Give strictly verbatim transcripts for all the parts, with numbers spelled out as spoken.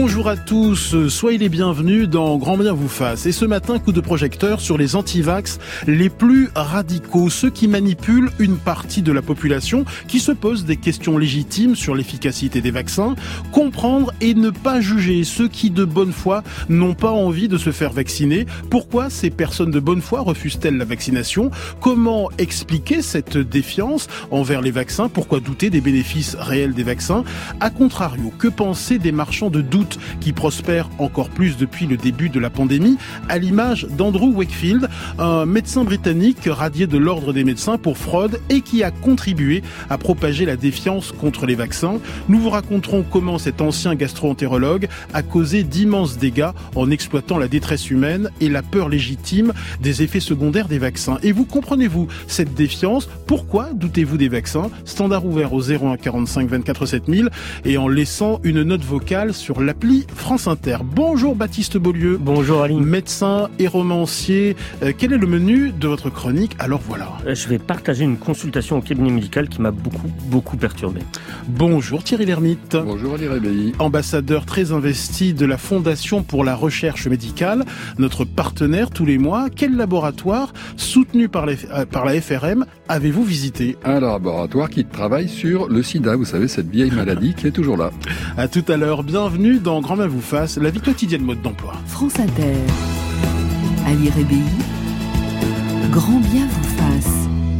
Bonjour à tous, soyez les bienvenus dans Grand Bien vous fasse. Et ce matin, coup de projecteur sur les anti-vax les plus radicaux, ceux qui manipulent une partie de la population, qui se posent des questions légitimes sur l'efficacité des vaccins, comprendre et ne pas juger ceux qui de bonne foi n'ont pas envie de se faire vacciner. Pourquoi ces personnes de bonne foi refusent-elles la vaccination? Comment expliquer cette défiance envers les vaccins? Pourquoi douter des bénéfices réels des vaccins? A contrario, que penser des marchands de doute qui prospèrent encore plus depuis le début de la pandémie, à l'image d'Andrew Wakefield, un médecin britannique radié de l'ordre des médecins pour fraude et qui a contribué à propager la défiance contre les vaccins. Nous vous raconterons comment cet ancien gastro-entérologue a causé d'immenses dégâts en exploitant la détresse humaine et la peur légitime des effets secondaires des vaccins. Et vous comprenez-vous cette défiance? Pourquoi doutez-vous des vaccins? Standard ouvert au zéro un quarante-cinq vingt-quatre sept mille et en laissant une note vocale sur l'appli France Inter. Bonjour Baptiste Beaulieu. Bonjour Aline. Médecin et romancier. Euh, quel est le menu de votre chronique? Alors voilà. Je vais partager une consultation au cabinet médical qui m'a beaucoup, beaucoup perturbé. Bonjour Thierry Lhermitte. Bonjour Ali Rébelli. Ambassadeur très investi de la Fondation pour la recherche médicale, notre partenaire tous les mois. Quel laboratoire soutenu par, les, euh, par la F R M avez-vous visité? Un laboratoire qui travaille sur le sida, vous savez, cette vieille maladie qui est toujours là. À tout à l'heure, bienvenue dans Grand Bien vous fasse, la vie quotidienne mode d'emploi. France Inter, Ali Rébelli, Grand Bien vous fasse.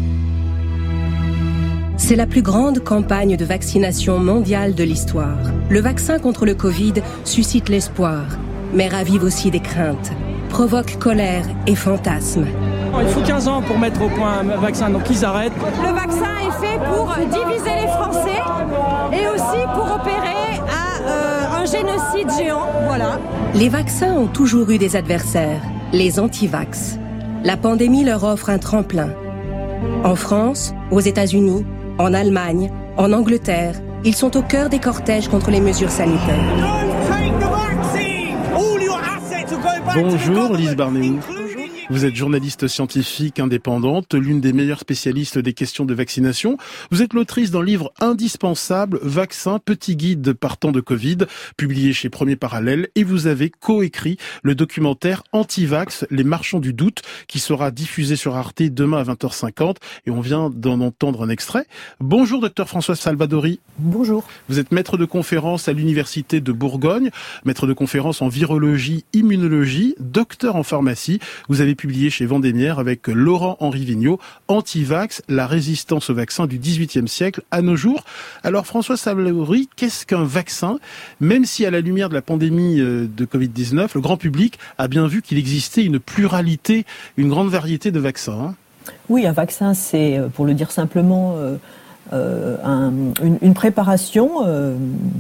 C'est la plus grande campagne de vaccination mondiale de l'histoire. Le vaccin contre le Covid suscite l'espoir, mais ravive aussi des craintes, provoque colère et fantasmes. Il faut quinze ans pour mettre au point un vaccin, donc ils arrêtent. Le vaccin est fait pour diviser les Français et aussi pour opérer à euh, un génocide géant, voilà. Les vaccins ont toujours eu des adversaires, les anti-vax. La pandémie leur offre un tremplin. En France, aux États-Unis, en Allemagne, en Angleterre, ils sont au cœur des cortèges contre les mesures sanitaires. Bonjour Lise Barnéou. Vous êtes journaliste scientifique indépendante, l'une des meilleures spécialistes des questions de vaccination. Vous êtes l'autrice d'un livre indispensable, Vaccin, petit guide partant de Covid, publié chez Premier Parallèle, et vous avez coécrit le documentaire Anti-Vax, les marchands du doute, qui sera diffusé sur Arte demain à vingt heures cinquante, et on vient d'en entendre un extrait. Bonjour docteur François Salvadori. Bonjour. Vous êtes maître de conférence à l'Université de Bourgogne, maître de conférence en virologie, immunologie, docteur en pharmacie. Vous avez publié chez Vendémiaire avec Laurent-Henri Vigneault, Anti-Vax, la résistance au vaccin du dix-huitième siècle à nos jours. Alors François Salvadori, qu'est-ce qu'un vaccin? Même si à la lumière de la pandémie de covid dix-neuf, le grand public a bien vu qu'il existait une pluralité, une grande variété de vaccins. Hein. Oui, un vaccin, c'est, pour le dire simplement, euh, euh, un, une, une préparation euh,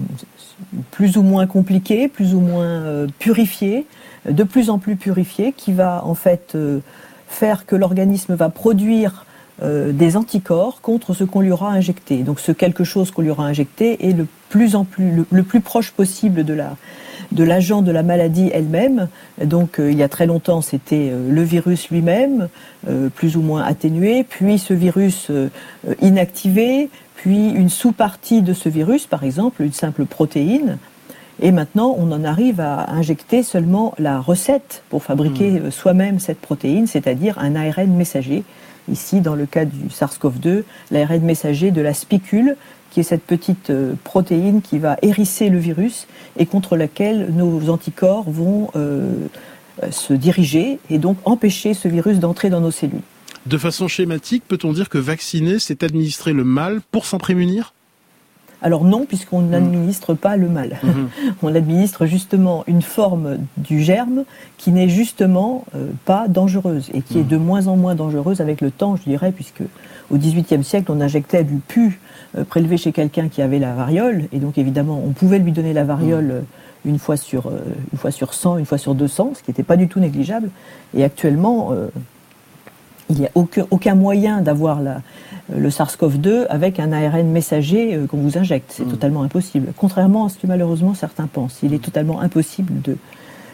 plus ou moins compliquée, plus ou moins euh, purifiée, de plus en plus purifié, qui va en fait euh, faire que l'organisme va produire euh, des anticorps contre ce qu'on lui aura injecté. Donc ce quelque chose qu'on lui aura injecté est le plus en plus le, le plus proche possible de la de l'agent de la maladie elle-même. Donc euh, il y a très longtemps, c'était euh, le virus lui-même, euh, plus ou moins atténué, puis ce virus euh, inactivé, puis une sous-partie de ce virus, par exemple une simple protéine. Et maintenant, on en arrive à injecter seulement la recette pour fabriquer mmh. soi-même cette protéine, c'est-à-dire un A R N messager. Ici, dans le cas du SARS-CoV deux, l'A R N messager de la spicule, qui est cette petite protéine qui va hérisser le virus et contre laquelle nos anticorps vont euh, se diriger et donc empêcher ce virus d'entrer dans nos cellules. De façon schématique, peut-on dire que vacciner, c'est administrer le mal pour s'en prémunir ? Alors non, puisqu'on n'administre pas le mal. Mmh. On administre justement une forme du germe qui n'est justement euh, pas dangereuse et qui mmh. est de moins en moins dangereuse avec le temps, je dirais, puisque au dix-huitième siècle, on injectait du pu euh, prélevé chez quelqu'un qui avait la variole, et donc évidemment, on pouvait lui donner la variole mmh. une fois sur euh, une fois sur cent, une fois sur deux cents, ce qui n'était pas du tout négligeable. Et actuellement, euh, il n'y a aucun, aucun moyen d'avoir la le SARS-CoV deux avec un A R N messager euh, qu'on vous injecte. C'est mmh. totalement impossible. Contrairement à ce que malheureusement certains pensent. Il est totalement impossible de,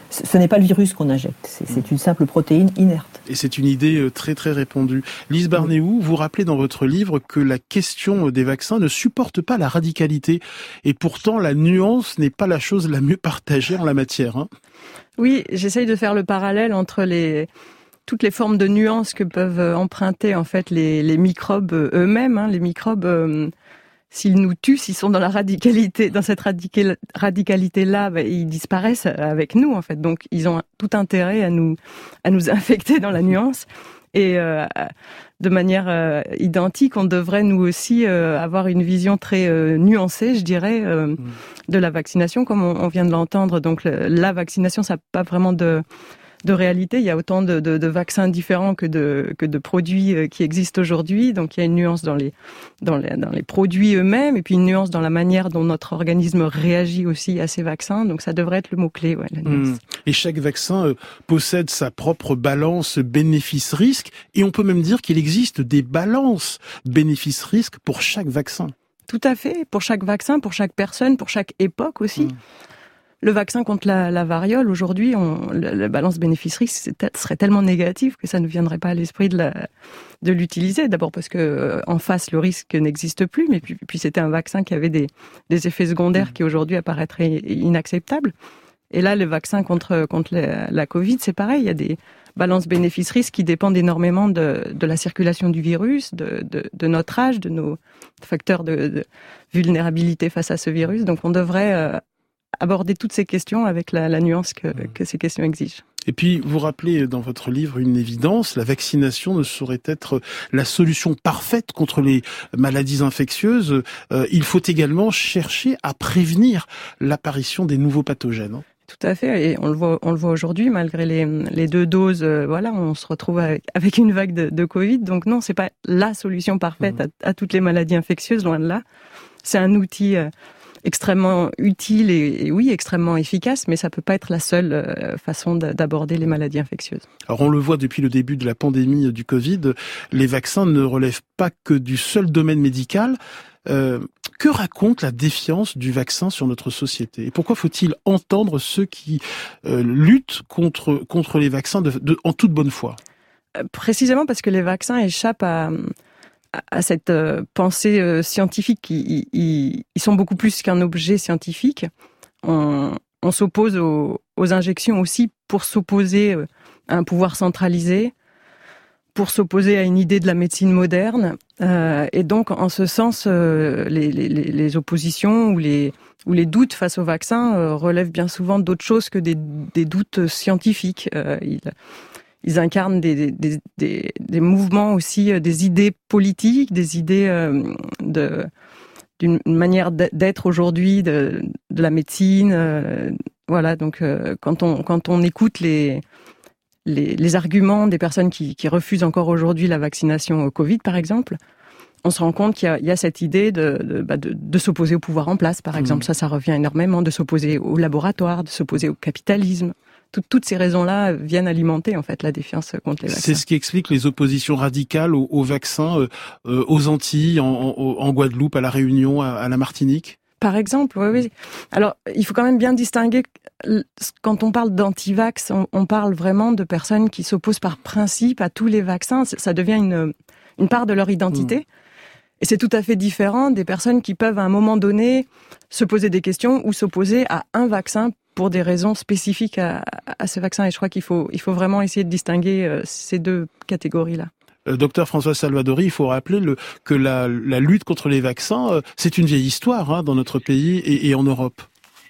ce n'est pas le virus qu'on injecte, c'est, c'est une simple protéine inerte. Et c'est une idée très très répandue. Lise Barnéou, vous rappelez dans votre livre que la question des vaccins ne supporte pas la radicalité. Et pourtant, la nuance n'est pas la chose la mieux partagée en la matière. Hein. Oui, j'essaye de faire le parallèle entre les... toutes les formes de nuances que peuvent emprunter en fait les, les microbes eux-mêmes. Hein. Les microbes, euh, s'ils nous tuent, s'ils sont dans la radicalité, dans cette radical, radicalité-là, bah, ils disparaissent avec nous en fait. Donc ils ont tout intérêt à nous à nous infecter dans la nuance. Et euh, de manière euh, identique, on devrait nous aussi euh, avoir une vision très euh, nuancée, je dirais, euh, mmh. de la vaccination, comme on, on vient de l'entendre. Donc le, la vaccination, ça n'a pas vraiment de de réalité. Il y a autant de, de, de vaccins différents que de, que de produits qui existent aujourd'hui. Donc il y a une nuance dans les, dans les, dans les produits eux-mêmes et puis une nuance dans la manière dont notre organisme réagit aussi à ces vaccins. Donc ça devrait être le mot-clé, ouais, la nuance. Mmh. Et chaque vaccin euh, possède sa propre balance bénéfice-risque et on peut même dire qu'il existe des balances bénéfice-risque pour chaque vaccin. Tout à fait, pour chaque vaccin, pour chaque personne, pour chaque époque aussi. Mmh. Le vaccin contre la, la variole, aujourd'hui, on, la, la balance bénéfice-risque serait tellement négative que ça ne viendrait pas à l'esprit de, la, de l'utiliser. D'abord parce que euh, en face, le risque n'existe plus, mais puis, puis c'était un vaccin qui avait des, des effets secondaires qui aujourd'hui apparaîtraient inacceptables. Et là, le vaccin contre, contre la, la Covid, c'est pareil. Il y a des balances bénéfice-risque qui dépendent énormément de, de la circulation du virus, de, de, de notre âge, de nos facteurs de, de vulnérabilité face à ce virus. Donc on devrait... Euh, aborder toutes ces questions avec la, la nuance que, que ces questions exigent. Et puis, vous rappelez dans votre livre une évidence, la vaccination ne saurait être la solution parfaite contre les maladies infectieuses. Euh, il faut également chercher à prévenir l'apparition des nouveaux pathogènes. Hein. Tout à fait, et on le voit, on le voit aujourd'hui, malgré les, les deux doses, euh, voilà, on se retrouve avec, avec une vague de, de Covid. Donc non, c'est pas la solution parfaite mmh. à, à toutes les maladies infectieuses, loin de là. C'est un outil... Euh, extrêmement utile et, et oui, extrêmement efficace, mais ça peut pas être la seule euh, façon d'aborder les maladies infectieuses. Alors on le voit depuis le début de la pandémie du Covid, les vaccins ne relèvent pas que du seul domaine médical. Euh, que raconte la défiance du vaccin sur notre société? Et pourquoi faut-il entendre ceux qui euh, luttent contre, contre les vaccins de, de, en toute bonne foi? euh, Précisément parce que les vaccins échappent à... à cette euh, pensée euh, scientifique. Ils, ils, ils sont beaucoup plus qu'un objet scientifique. On, on s'oppose aux, aux injections aussi pour s'opposer à un pouvoir centralisé, pour s'opposer à une idée de la médecine moderne. Euh, et donc, en ce sens, euh, les, les, les oppositions ou les, ou les doutes face au vaccin euh, relèvent bien souvent d'autres choses que des, des doutes scientifiques. Euh, ils, Ils incarnent des, des, des, des mouvements aussi, des idées politiques, des idées euh, de, d'une manière d'être aujourd'hui de, de la médecine. Euh, voilà, donc euh, quand on quand on écoute les les, les arguments des personnes qui, qui refusent encore aujourd'hui la vaccination au Covid, par exemple, on se rend compte qu'il y a, il y a cette idée de, de, bah de, de s'opposer au pouvoir en place, par exemple. Mmh. Ça, ça revient énormément, de s'opposer au laboratoire, de s'opposer au capitalisme. Toutes ces raisons-là viennent alimenter en fait la défiance contre les vaccins. C'est ce qui explique les oppositions radicales aux, aux vaccins euh, aux Antilles, en, en, en Guadeloupe, à la Réunion, à, à la Martinique. Par exemple, oui, oui. Alors, il faut quand même bien distinguer. Quand on parle d'anti-vax, on, on parle vraiment de personnes qui s'opposent par principe à tous les vaccins. Ça devient une, une part de leur identité. Mmh. Et c'est tout à fait différent des personnes qui peuvent à un moment donné se poser des questions ou s'opposer à un vaccin pour des raisons spécifiques à, à ce vaccin. Et je crois qu'il faut, il faut vraiment essayer de distinguer euh, ces deux catégories-là. Euh, docteur François Salvadori, il faut rappeler le, que la, la lutte contre les vaccins, euh, c'est une vieille histoire hein, dans notre pays et, et en Europe.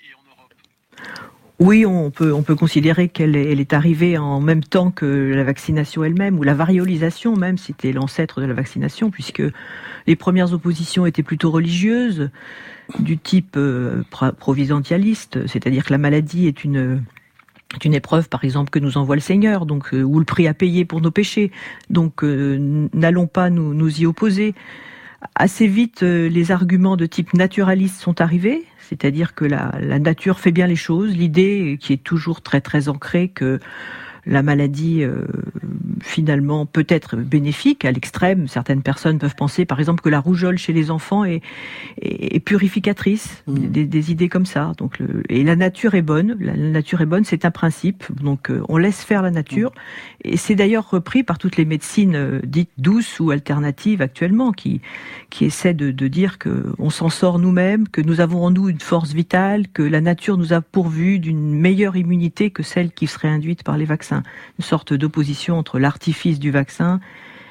Oui, on peut, on peut considérer qu'elle est, elle est arrivée en même temps que la vaccination elle-même, ou la variolisation même, c'était l'ancêtre de la vaccination, puisque les premières oppositions étaient plutôt religieuses, du type euh, providentialiste, c'est-à-dire que la maladie est une, est une épreuve, par exemple, que nous envoie le Seigneur, donc euh, ou le prix à payer pour nos péchés. Donc, euh, n'allons pas nous, nous y opposer. Assez vite, euh, les arguments de type naturaliste sont arrivés, c'est-à-dire que la, la nature fait bien les choses. L'idée qui est toujours très très ancrée que la maladie euh, finalement peut-être bénéfique à l'extrême. Certaines personnes peuvent penser, par exemple, que la rougeole chez les enfants est, est, est purificatrice, mmh. des, des idées comme ça. Donc, le, et la nature est bonne. La, la nature est bonne, c'est un principe. Donc, euh, on laisse faire la nature. Mmh. Et c'est d'ailleurs repris par toutes les médecines euh, dites douces ou alternatives actuellement, qui qui essaient de, de dire que on s'en sort nous-mêmes, que nous avons en nous une force vitale, que la nature nous a pourvu d'une meilleure immunité que celle qui serait induite par les vaccins. Une sorte d'opposition entre l'artifice du vaccin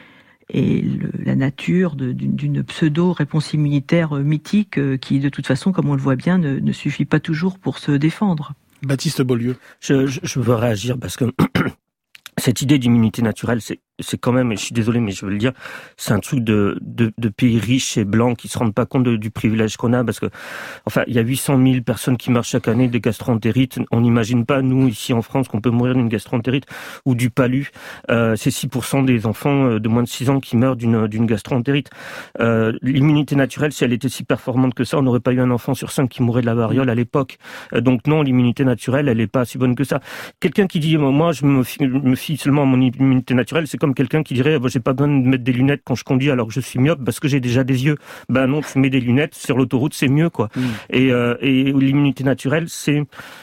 et le, la nature de, d'une, d'une pseudo-réponse immunitaire mythique qui, de toute façon, comme on le voit bien, ne, ne suffit pas toujours pour se défendre. Baptiste Beaulieu. Je, je, je veux réagir parce que cette idée d'immunité naturelle, c'est, c'est quand même, et je suis désolé, mais je veux le dire, c'est un truc de, de, de pays riches et blancs qui se rendent pas compte de, du privilège qu'on a, parce que, enfin, il y a huit cent mille personnes qui meurent chaque année des gastroentérites. On n'imagine pas, nous, ici en France, qu'on peut mourir d'une gastroentérite ou du palu. Euh, c'est six pour cent des enfants de moins de six ans qui meurent d'une, d'une gastroentérite. Euh, l'immunité naturelle, si elle était si performante que ça, on n'aurait pas eu un enfant sur cinq qui mourrait de la variole à l'époque. Euh, donc non, l'immunité naturelle, elle est pas si bonne que ça. Quelqu'un qui dit, moi, je me fie, me fie seulement à mon immunité naturelle, c'est comme quelqu'un qui dirait oh, j'ai pas besoin de mettre des lunettes quand je conduis alors que je suis myope parce que j'ai déjà des yeux. Ben non, tu mets des lunettes sur l'autoroute, c'est mieux quoi. Mmh. Et, euh, et l'immunité naturelle, c'est,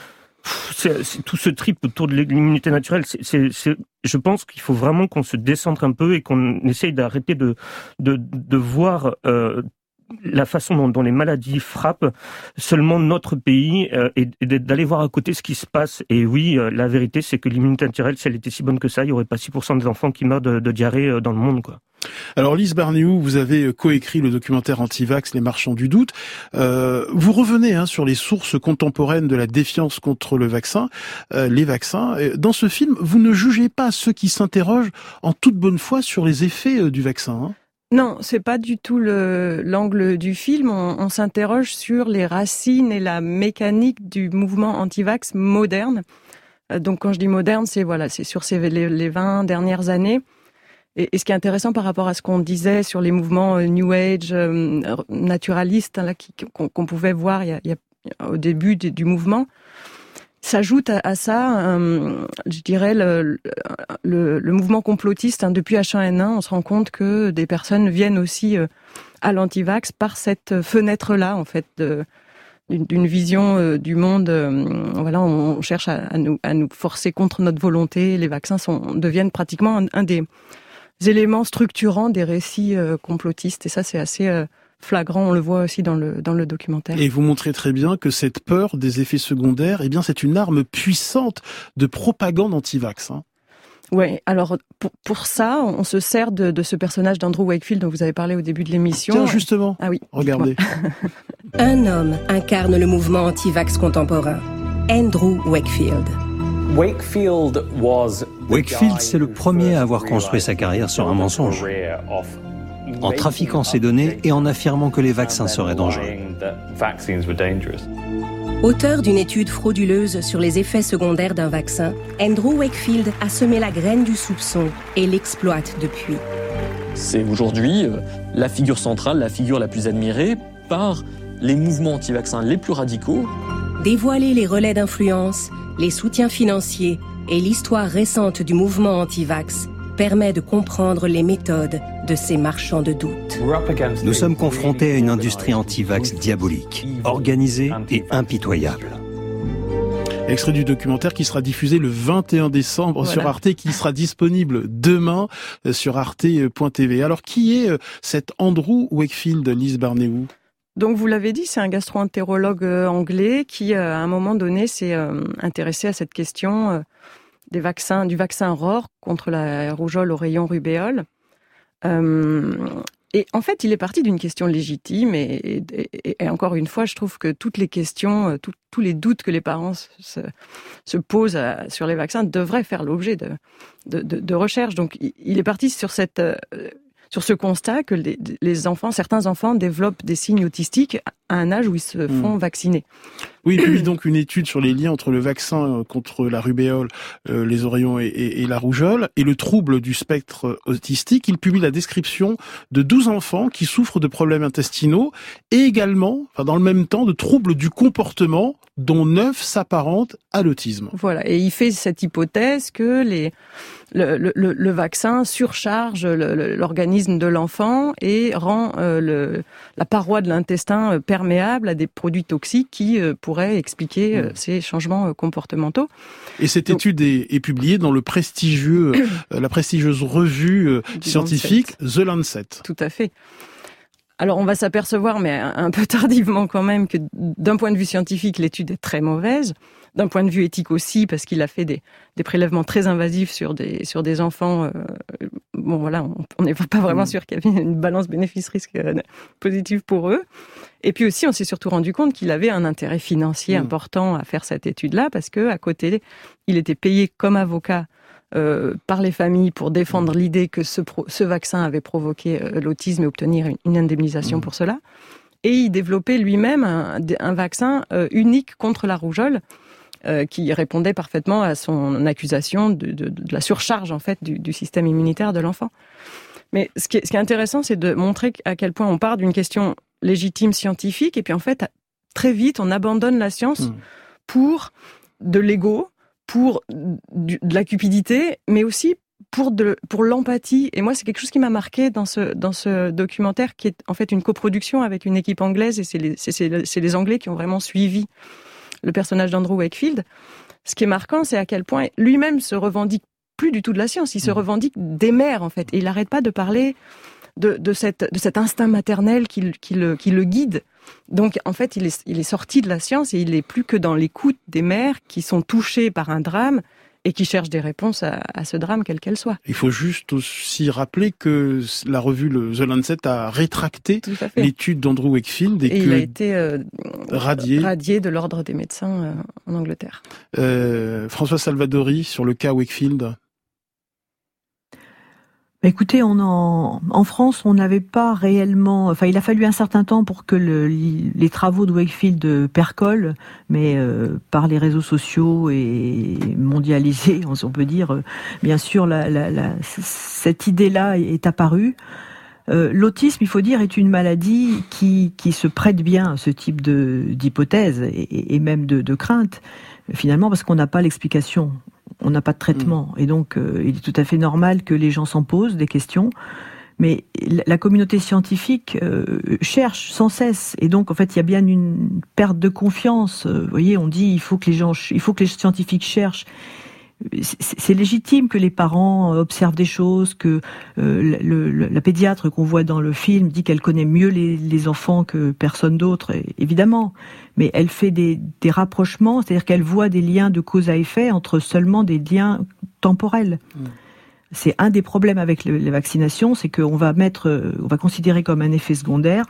c'est, c'est tout ce trip autour de l'immunité naturelle. C'est, c'est, c'est, je pense qu'il faut vraiment qu'on se décentre un peu et qu'on essaye d'arrêter de de, de voir euh, la façon dont, dont les maladies frappent seulement notre pays euh, et, et d'aller voir à côté ce qui se passe. Et oui, euh, la vérité, c'est que l'immunité naturelle, si elle était si bonne que ça, il n'y aurait pas six pour cent des enfants qui meurent de, de diarrhée euh, dans le monde, quoi. Alors Lise Barnéou, vous avez coécrit le documentaire Antivax, Les Marchands du Doute. Euh, vous revenez hein, sur les sources contemporaines de la défiance contre le vaccin, euh, les vaccins. Dans ce film, vous ne jugez pas ceux qui s'interrogent en toute bonne foi sur les effets euh, du vaccin, hein. Non, c'est pas du tout le, l'angle du film. On, on s'interroge sur les racines et la mécanique du mouvement anti-vax moderne. Donc, quand je dis moderne, c'est voilà, c'est sur ces, les, les vingt dernières années. Et, et ce qui est intéressant par rapport à ce qu'on disait sur les mouvements New Age, euh, naturalistes, hein, là, qui, qu'on, qu'on pouvait voir il y a, il y a, au début du, du mouvement, s'ajoute à, à ça, euh, je dirais, le, le, le mouvement complotiste. Hein, depuis H un N un, on se rend compte que des personnes viennent aussi euh, à l'antivax par cette fenêtre-là, en fait, de, d'une, d'une vision euh, du monde. Euh, voilà, on, on cherche à, à, nous, à nous forcer contre notre volonté. Les vaccins sont, deviennent pratiquement un, un des éléments structurants des récits euh, complotistes. Et ça, c'est assez euh, flagrant, on le voit aussi dans le dans le documentaire. Et vous montrez très bien que cette peur des effets secondaires, eh bien, c'est une arme puissante de propagande anti-vax. Hein. Ouais. Alors pour pour ça, on se sert de de ce personnage d'Andrew Wakefield dont vous avez parlé au début de l'émission. Tiens, justement. Ah oui. Regardez. Un homme incarne le mouvement anti-vax contemporain. Andrew Wakefield. Wakefield was Wakefield, c'est le premier à avoir construit sa carrière sur un mensonge, en trafiquant ces données et en affirmant que les vaccins seraient dangereux. Auteur d'une étude frauduleuse sur les effets secondaires d'un vaccin, Andrew Wakefield a semé la graine du soupçon et l'exploite depuis. C'est aujourd'hui la figure centrale, la figure la plus admirée par les mouvements anti-vaccins les plus radicaux. Dévoiler les relais d'influence, les soutiens financiers et l'histoire récente du mouvement anti-vax permet de comprendre les méthodes de ces marchands de doute. Nous sommes confrontés à une industrie anti-vax diabolique, organisée et impitoyable. Extrait du documentaire qui sera diffusé le vingt et un décembre voilà. sur Arte, qui sera disponible demain sur arte point t v. Alors, qui est cet Andrew Wakefield, Lise Barnéou ? Donc, vous l'avez dit, c'est un gastro-entérologue anglais qui, à un moment donné, s'est intéressé à cette question des vaccins, du vaccin R O R contre la rougeole au rayon rubéole. Euh, et en fait, il est parti d'une question légitime et, et, et encore une fois, je trouve que toutes les questions, tout, tous les doutes que les parents se, se posent à, sur les vaccins devraient faire l'objet de, de, de, de recherches. Donc, il est parti sur cette... Euh, sur ce constat que les, les enfants, certains enfants développent des signes autistiques à un âge où ils se font mmh. vacciner. Oui, il publie donc une étude sur les liens entre le vaccin contre la rubéole, euh, les oreillons et, et, et la rougeole et le trouble du spectre autistique. Il publie la description de douze enfants qui souffrent de problèmes intestinaux et également, enfin, dans le même temps, de troubles du comportement dont neuf s'apparentent à l'autisme. Voilà, et il fait cette hypothèse que les, le, le, le vaccin surcharge le, l'organisme de l'enfant et rend euh, le, la paroi de l'intestin perméable à des produits toxiques qui euh, pourraient expliquer euh, ces changements euh, comportementaux. Et cette Donc, étude est, est publiée dans le prestigieux, euh, la prestigieuse revue euh, scientifique Lancet. The Lancet. Tout à fait. Alors on va s'apercevoir, mais un peu tardivement quand même, que d'un point de vue scientifique, l'étude est très mauvaise. D'un point de vue éthique aussi, parce qu'il a fait des, des prélèvements très invasifs sur des, sur des enfants. Euh, bon voilà, on n'est pas vraiment sûr qu'il y avait une balance bénéfice-risque euh, positive pour eux. Et puis aussi, on s'est surtout rendu compte qu'il avait un intérêt financier mmh. important à faire cette étude-là, parce que à côté, il était payé comme avocat Euh, par les familles pour défendre l'idée que ce, pro- ce vaccin avait provoqué euh, l'autisme et obtenir une, une indemnisation mmh. pour cela. Et il développait lui-même un, un vaccin euh, unique contre la rougeole euh, qui répondait parfaitement à son accusation de, de, de la surcharge en fait du, du système immunitaire de l'enfant. Mais ce qui est, ce qui est intéressant, c'est de montrer à quel point on part d'une question légitime scientifique et puis en fait très vite on abandonne la science mmh. pour de l'ego, pour du, de la cupidité, mais aussi pour, de, pour l'empathie. Et moi, c'est quelque chose qui m'a marqué dans ce, dans ce documentaire, qui est en fait une coproduction avec une équipe anglaise, et c'est les, c'est, c'est, c'est les Anglais qui ont vraiment suivi le personnage d'Andrew Wakefield. Ce qui est marquant, c'est à quel point lui-même se revendique plus du tout de la science, il se revendique des mères, en fait. Et il n'arrête pas de parler de, de, cette, de cet instinct maternel qui, qui, le, qui le guide. Donc, en fait, il est, il est sorti de la science et il n'est plus que dans l'écoute des mères qui sont touchées par un drame et qui cherchent des réponses à, à ce drame, quelle qu'elle soit. Il faut juste aussi rappeler que la revue le The Lancet a rétracté l'étude d'Andrew Wakefield et, et que il a été euh, radié. radié de l'ordre des médecins euh, en Angleterre. Euh, François Salvadori, sur le cas Wakefield. Écoutez, on en, en France, on n'avait pas réellement... Enfin, il a fallu un certain temps pour que le, les travaux de Wakefield percolent, mais euh, par les réseaux sociaux et mondialisés, on peut dire, bien sûr, la, la, la, cette idée-là est apparue. Euh, l'autisme, il faut dire, est une maladie qui, qui se prête bien à ce type de, d'hypothèse et, et même de, de crainte, finalement, parce qu'on n'a pas l'explication. On n'a pas de traitement. Mmh. Et donc, euh, il est tout à fait normal que les gens s'en posent des questions. Mais la communauté scientifique euh, cherche sans cesse. Et donc, en fait, il y a bien une perte de confiance. Euh, vous voyez, on dit il faut que les gens, il faut que les scientifiques cherchent. C'est, c'est légitime que les parents observent des choses, que euh, le, le, la pédiatre qu'on voit dans le film dit qu'elle connaît mieux les, les enfants que personne d'autre, évidemment. Mais elle fait des, des rapprochements, c'est-à-dire qu'elle voit des liens de cause à effet entre seulement des liens temporels. Mmh. C'est un des problèmes avec le, les vaccinations, c'est qu'on va mettre, on va considérer comme un effet secondaire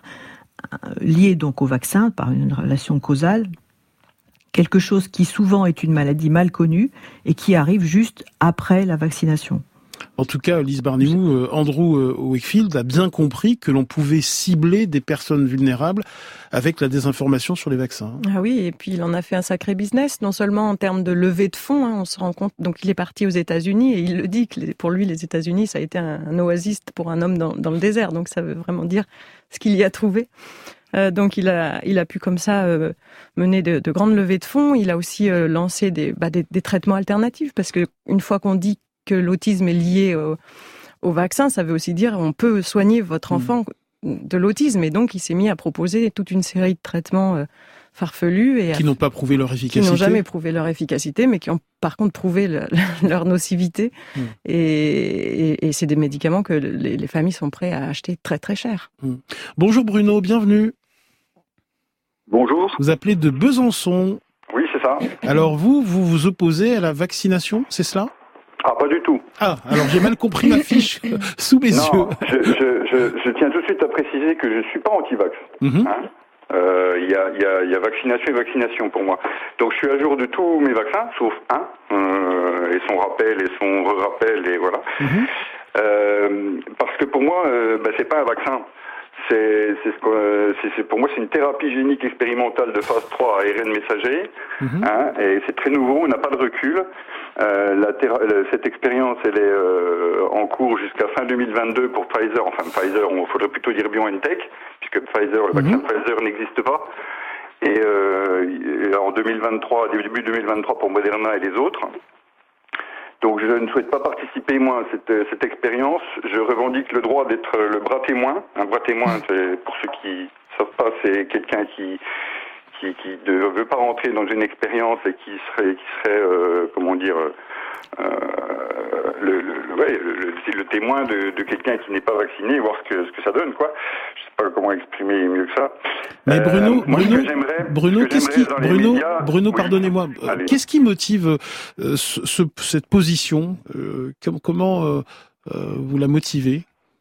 lié donc au vaccin par une relation causale, quelque chose qui souvent est une maladie mal connue et qui arrive juste après la vaccination. En tout cas, Lise Barnémou, euh, Andrew euh, Wakefield a bien compris que l'on pouvait cibler des personnes vulnérables avec la désinformation sur les vaccins. Ah oui, et puis il en a fait un sacré business, non seulement en termes de levée de fonds, hein, on se rend compte, donc il est parti aux États-Unis et il le dit que les, pour lui, les États-Unis, ça a été un, un oasis pour un homme dans, dans le désert, donc ça veut vraiment dire ce qu'il y a trouvé. Euh, donc il a, il a pu comme ça euh, mener de, de grandes levées de fonds. Il a aussi euh, lancé des, bah, des, des traitements alternatifs, parce que une fois qu'on dit que l'autisme est lié au, au vaccin, ça veut aussi dire on peut soigner votre enfant mmh. de l'autisme. Et donc il s'est mis à proposer toute une série de traitements euh, farfelus et qui à, n'ont pas prouvé leur efficacité, qui n'ont jamais prouvé leur efficacité, mais qui ont par contre prouvé le, leur nocivité. Mmh. Et, et, et c'est des médicaments que les, les familles sont prêtes à acheter très très cher. Mmh. Bonjour Bruno, bienvenue. Bonjour. Vous appelez de Besançon. Oui, c'est ça. Alors vous, vous vous opposez à la vaccination, c'est cela ? Ah, pas du tout. Ah, alors j'ai mal compris ma fiche sous mes non, yeux. Je, je, je, je tiens tout de suite à préciser que je ne suis pas anti-vax. Mm-hmm. Hein euh, y a, y, a, y a vaccination et vaccination pour moi. Donc je suis à jour de tous mes vaccins, sauf un, euh, et son rappel et son re-rappel, et voilà. Mm-hmm. Euh, parce que pour moi, euh, bah, c'est pas un vaccin. C'est, c'est, ce que, c'est, c'est pour moi c'est une thérapie génique expérimentale de phase trois à A R N messager, mmh. hein, et c'est très nouveau, on n'a pas de recul. Euh, la théra- cette expérience elle est euh, en cours jusqu'à fin deux mille vingt-deux pour Pfizer, enfin Pfizer, on faudrait plutôt dire BioNTech, puisque Pfizer, le vaccin mmh. Pfizer n'existe pas. Et, euh, et en deux mille vingt-trois, début deux mille vingt-trois pour Moderna et les autres. Donc je ne souhaite pas participer, moi, à cette, cette expérience. Je revendique le droit d'être le bras témoin. Un bras témoin, c'est, pour ceux qui ne savent pas, c'est quelqu'un qui qui, qui ne veut pas rentrer dans une expérience et qui serait, qui serait euh, comment dire, euh, le, le, ouais, le, le témoin de, de quelqu'un qui n'est pas vacciné, voir ce que, ce que ça donne, quoi. Je sais pas comment exprimer mieux que ça. Mais Bruno, euh, moi, Bruno, que Bruno, que qu'est-ce qui, Bruno, médias, Bruno, oui. pardonnez-moi, Allez. Qu'est-ce qui motive euh, ce, ce, cette position euh, com- Comment euh, euh, vous la motivez?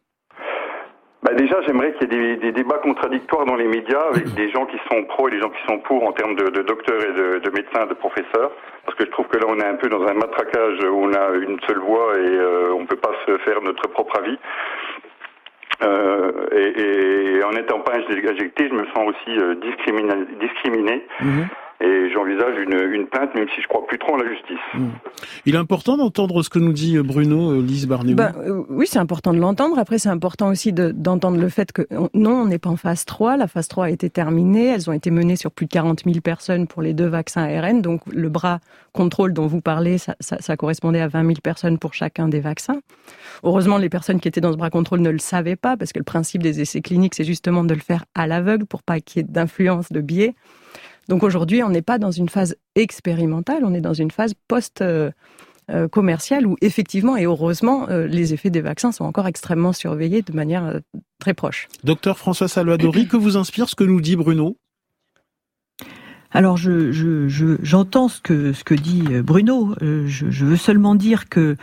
Bah déjà, j'aimerais qu'il y ait des, des débats contradictoires dans les médias avec des gens qui sont pro et des gens qui sont pour en termes de, de docteurs et de, de médecins, de professeurs. Parce que je trouve que là, on est un peu dans un matraquage où on a une seule voix et euh, on ne peut pas se faire notre propre avis. Euh, et, et en n'étant pas injecté, je me sens aussi euh, discriminé. discriminé. Mmh. Et j'envisage une, une plainte, même si je crois plus trop en la justice. Mmh. Il est important d'entendre ce que nous dit Bruno, Lise Barnéou. Ben, euh, oui, c'est important de l'entendre. Après, c'est important aussi de, d'entendre le fait que on, non, on n'est pas en phase trois. La phase trois a été terminée. Elles ont été menées sur plus de quarante mille personnes pour les deux vaccins A R N. Donc, le bras contrôle dont vous parlez, ça, ça, ça correspondait à vingt mille personnes pour chacun des vaccins. Heureusement, les personnes qui étaient dans ce bras contrôle ne le savaient pas, parce que le principe des essais cliniques, c'est justement de le faire à l'aveugle pour pas qu'il y ait d'influence, de biais. Donc aujourd'hui, on n'est pas dans une phase expérimentale, on est dans une phase post-commerciale où effectivement et heureusement, les effets des vaccins sont encore extrêmement surveillés de manière très proche. Docteur François Salvadori, que vous inspire ce que nous dit Bruno ? Alors je, je, je, j'entends ce que, ce que dit Bruno, je, je veux seulement dire que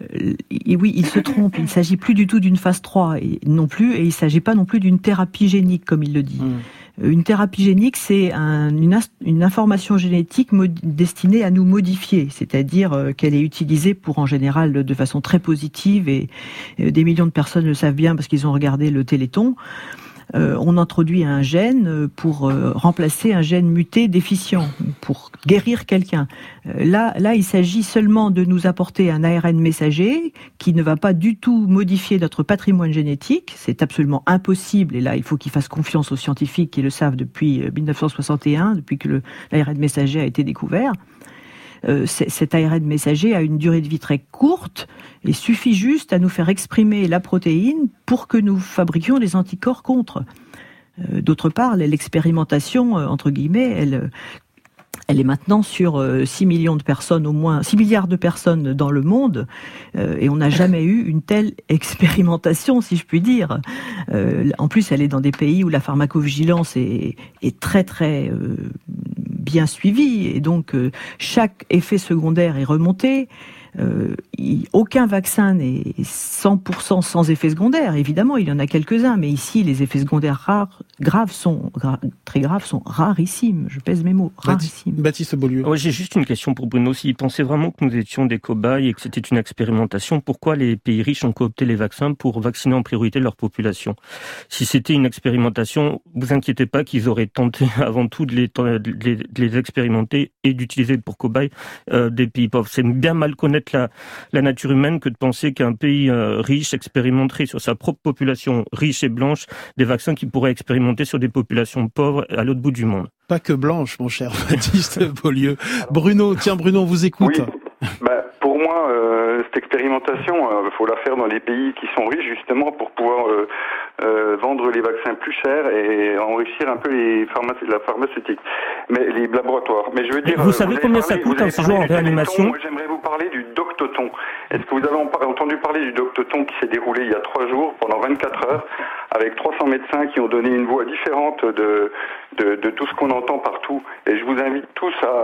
et oui, il se trompe, il ne s'agit plus du tout d'une phase trois et non plus, et il ne s'agit pas non plus d'une thérapie génique comme il le dit. Mmh. Une thérapie génique, c'est un, une, une information génétique mod, destinée à nous modifier, c'est-à-dire euh, qu'elle est utilisée pour, en général, de façon très positive, et euh, des millions de personnes le savent bien parce qu'ils ont regardé le Téléthon. Euh, on introduit un gène pour euh, remplacer un gène muté déficient, pour guérir quelqu'un. Euh, là, là, il s'agit seulement de nous apporter un A R N messager qui ne va pas du tout modifier notre patrimoine génétique. C'est absolument impossible, et là, il faut qu'ils fassent confiance aux scientifiques qui le savent depuis dix-neuf cent soixante et un, depuis que le, l'A R N messager a été découvert. Euh, cet A R N messager a une durée de vie très courte et suffit juste à nous faire exprimer la protéine pour que nous fabriquions des anticorps contre. Euh, d'autre part, l'expérimentation, euh, entre guillemets, elle, elle est maintenant sur euh, six millions de personnes, au moins six milliards de personnes dans le monde, euh, et on n'a jamais eu une telle expérimentation, si je puis dire. Euh, en plus, elle est dans des pays où la pharmacovigilance est, est très très euh, bien suivi, et donc euh, chaque effet secondaire est remonté. Euh, y, aucun vaccin n'est cent pour cent sans effet secondaire. Évidemment, il y en a quelques-uns, mais ici, les effets secondaires rares, graves sont, gra- très graves sont rarissimes. Je pèse mes mots, rarissimes. Baptiste Beaulieu. Ouais, j'ai juste une question pour Bruno. S'il pensait vraiment que nous étions des cobayes et que c'était une expérimentation, pourquoi les pays riches ont coopté les vaccins pour vacciner en priorité leur population ? Si c'était une expérimentation, vous inquiétez pas qu'ils auraient tenté avant tout de les, de les, de les expérimenter et d'utiliser pour cobayes euh, des pays pauvres. C'est bien mal connaître La, la nature humaine que de penser qu'un pays euh, riche expérimenterait sur sa propre population riche et blanche des vaccins qu'il pourrait expérimenter sur des populations pauvres à l'autre bout du monde. Pas que blanche, mon cher Baptiste Beaulieu. Bruno, tiens Bruno, on vous écoute. Oui. Bah, pour moi, euh, cette expérimentation, il euh, faut la faire dans les pays qui sont riches justement pour pouvoir euh, euh, vendre les vaccins plus chers et enrichir un peu les pharmacie- la pharmaceutique, mais les laboratoires. Mais je veux dire, vous euh, savez vous combien parlé, ça coûte un séjour en réanimation ? Moi, j'aimerais vous parler du Doctoton. Est-ce que vous avez entendu parler du Doctoton qui s'est déroulé il y a trois jours pendant vingt-quatre heures avec trois cents médecins qui ont donné une voix différente de de, de tout ce qu'on entend partout. Et je vous invite tous à,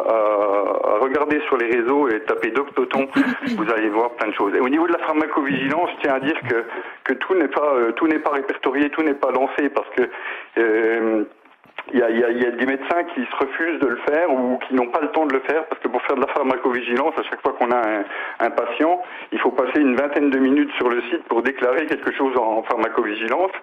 à, à regarder sur les réseaux et taper Doctoton. Vous allez voir plein de choses. Et au niveau de la pharmacovigilance, je tiens à dire que que tout n'est pas euh, tout n'est pas répertorié, tout n'est pas lancé parce que euh, Il y, a, il, y a, il y a des médecins qui se refusent de le faire ou qui n'ont pas le temps de le faire parce que pour faire de la pharmacovigilance, à chaque fois qu'on a un, un patient, il faut passer une vingtaine de minutes sur le site pour déclarer quelque chose en pharmacovigilance.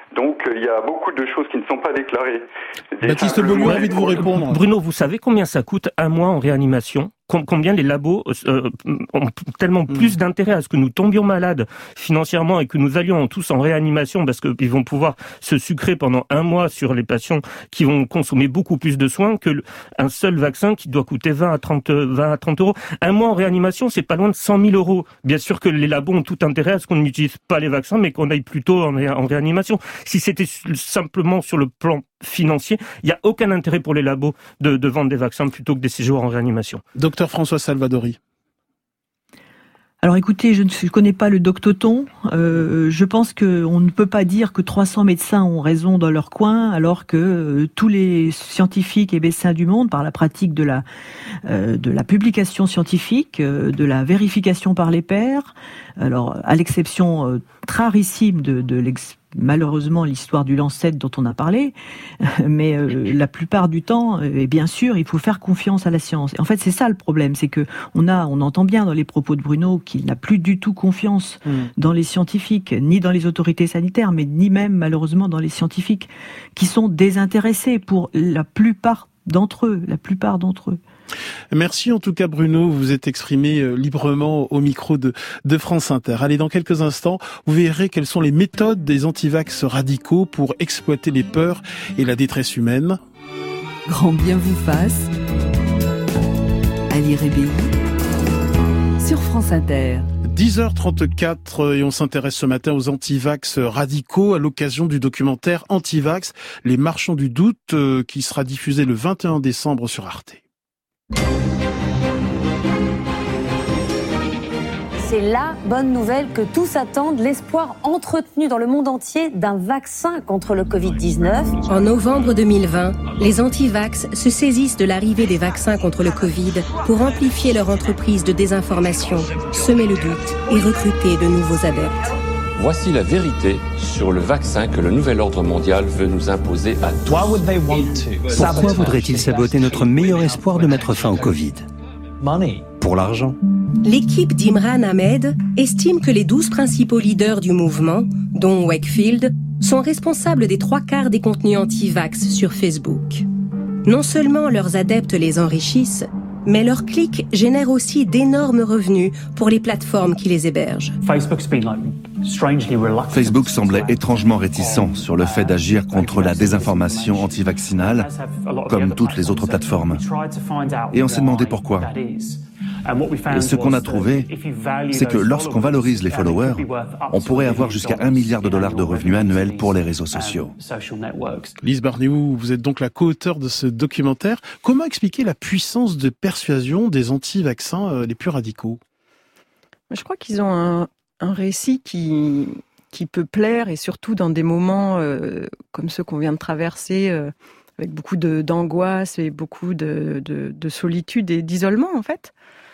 Donc il y a beaucoup de choses qui ne sont pas déclarées. Des Baptiste Beaulieu a envie de vous répondre. Bruno, vous savez combien ça coûte un mois en réanimation ? Combien les labos euh, ont tellement plus d'intérêt à ce que nous tombions malades financièrement et que nous allions tous en réanimation parce qu'ils vont pouvoir se sucrer pendant un mois sur les patients qui vont consommer beaucoup plus de soins que un seul vaccin qui doit coûter vingt à trente euros. Un mois en réanimation, c'est pas loin de cent mille euros. Bien sûr que les labos ont tout intérêt à ce qu'on n'utilise pas les vaccins, mais qu'on aille plutôt en, ré- en réanimation. Si c'était simplement sur le plan financier, il n'y a aucun intérêt pour les labos de, de vendre des vaccins plutôt que des séjours en réanimation. Docteur François Salvadori. Alors écoutez, je ne connais pas le doctoton. Euh, je pense qu'on ne peut pas dire que trois cents médecins ont raison dans leur coin, alors que euh, tous les scientifiques et médecins du monde, par la pratique de la euh, de la publication scientifique, euh, de la vérification par les pairs, alors à l'exception euh, très rarissime de, de l'ex malheureusement l'histoire du Lancet dont on a parlé, mais euh, la plupart du temps, et bien sûr, il faut faire confiance à la science. Et en fait, c'est ça le problème, c'est que on a, on entend bien dans les propos de Bruno qu'il n'a plus du tout confiance mmh. dans les scientifiques, ni dans les autorités sanitaires, mais ni même malheureusement dans les scientifiques qui sont désintéressés pour la plupart d'entre eux, la plupart d'entre eux. Merci en tout cas Bruno, vous vous êtes exprimé librement au micro de, de France Inter. Allez, dans quelques instants, vous verrez quelles sont les méthodes des antivax radicaux pour exploiter les peurs et la détresse humaine. Grand bien vous fasse, Ali Rébéi, sur France Inter. dix heures trente-quatre et on s'intéresse ce matin aux antivax radicaux à l'occasion du documentaire Antivax, les marchands du doute qui sera diffusé le vingt et un décembre sur Arte. C'est la bonne nouvelle que tous attendent, l'espoir entretenu dans le monde entier d'un vaccin contre le covid dix-neuf. En novembre deux mille vingt, les antivax se saisissent de l'arrivée des vaccins contre le Covid pour amplifier leur entreprise de désinformation, semer le doute et recruter de nouveaux adeptes. Voici la vérité sur le vaccin que le nouvel ordre mondial veut nous imposer à tous. Pourquoi voudraient-ils saboter notre meilleur espoir de mettre fin au Covid ? Pour l'argent. L'équipe d'Imran Ahmed estime que les douze principaux leaders du mouvement, dont Wakefield, sont responsables des trois quarts des contenus anti-vax sur Facebook. Non seulement leurs adeptes les enrichissent, mais leurs clics génèrent aussi d'énormes revenus pour les plateformes qui les hébergent. Facebook semblait étrangement réticent sur le fait d'agir contre la désinformation anti-vaccinale, comme toutes les autres plateformes. Et on s'est demandé pourquoi. Et ce qu'on a trouvé, c'est que lorsqu'on valorise les followers, on pourrait avoir jusqu'à un milliard de dollars de revenus annuels pour les réseaux sociaux. Lise Barnéou, vous êtes donc la co-auteure de ce documentaire. Comment expliquer la puissance de persuasion des anti-vaccins les plus radicaux ? Je crois qu'ils ont un, un récit qui, qui peut plaire, et surtout dans des moments euh, comme ceux qu'on vient de traverser, euh, avec beaucoup de, d'angoisse et beaucoup de, de, de solitude et d'isolement, en fait.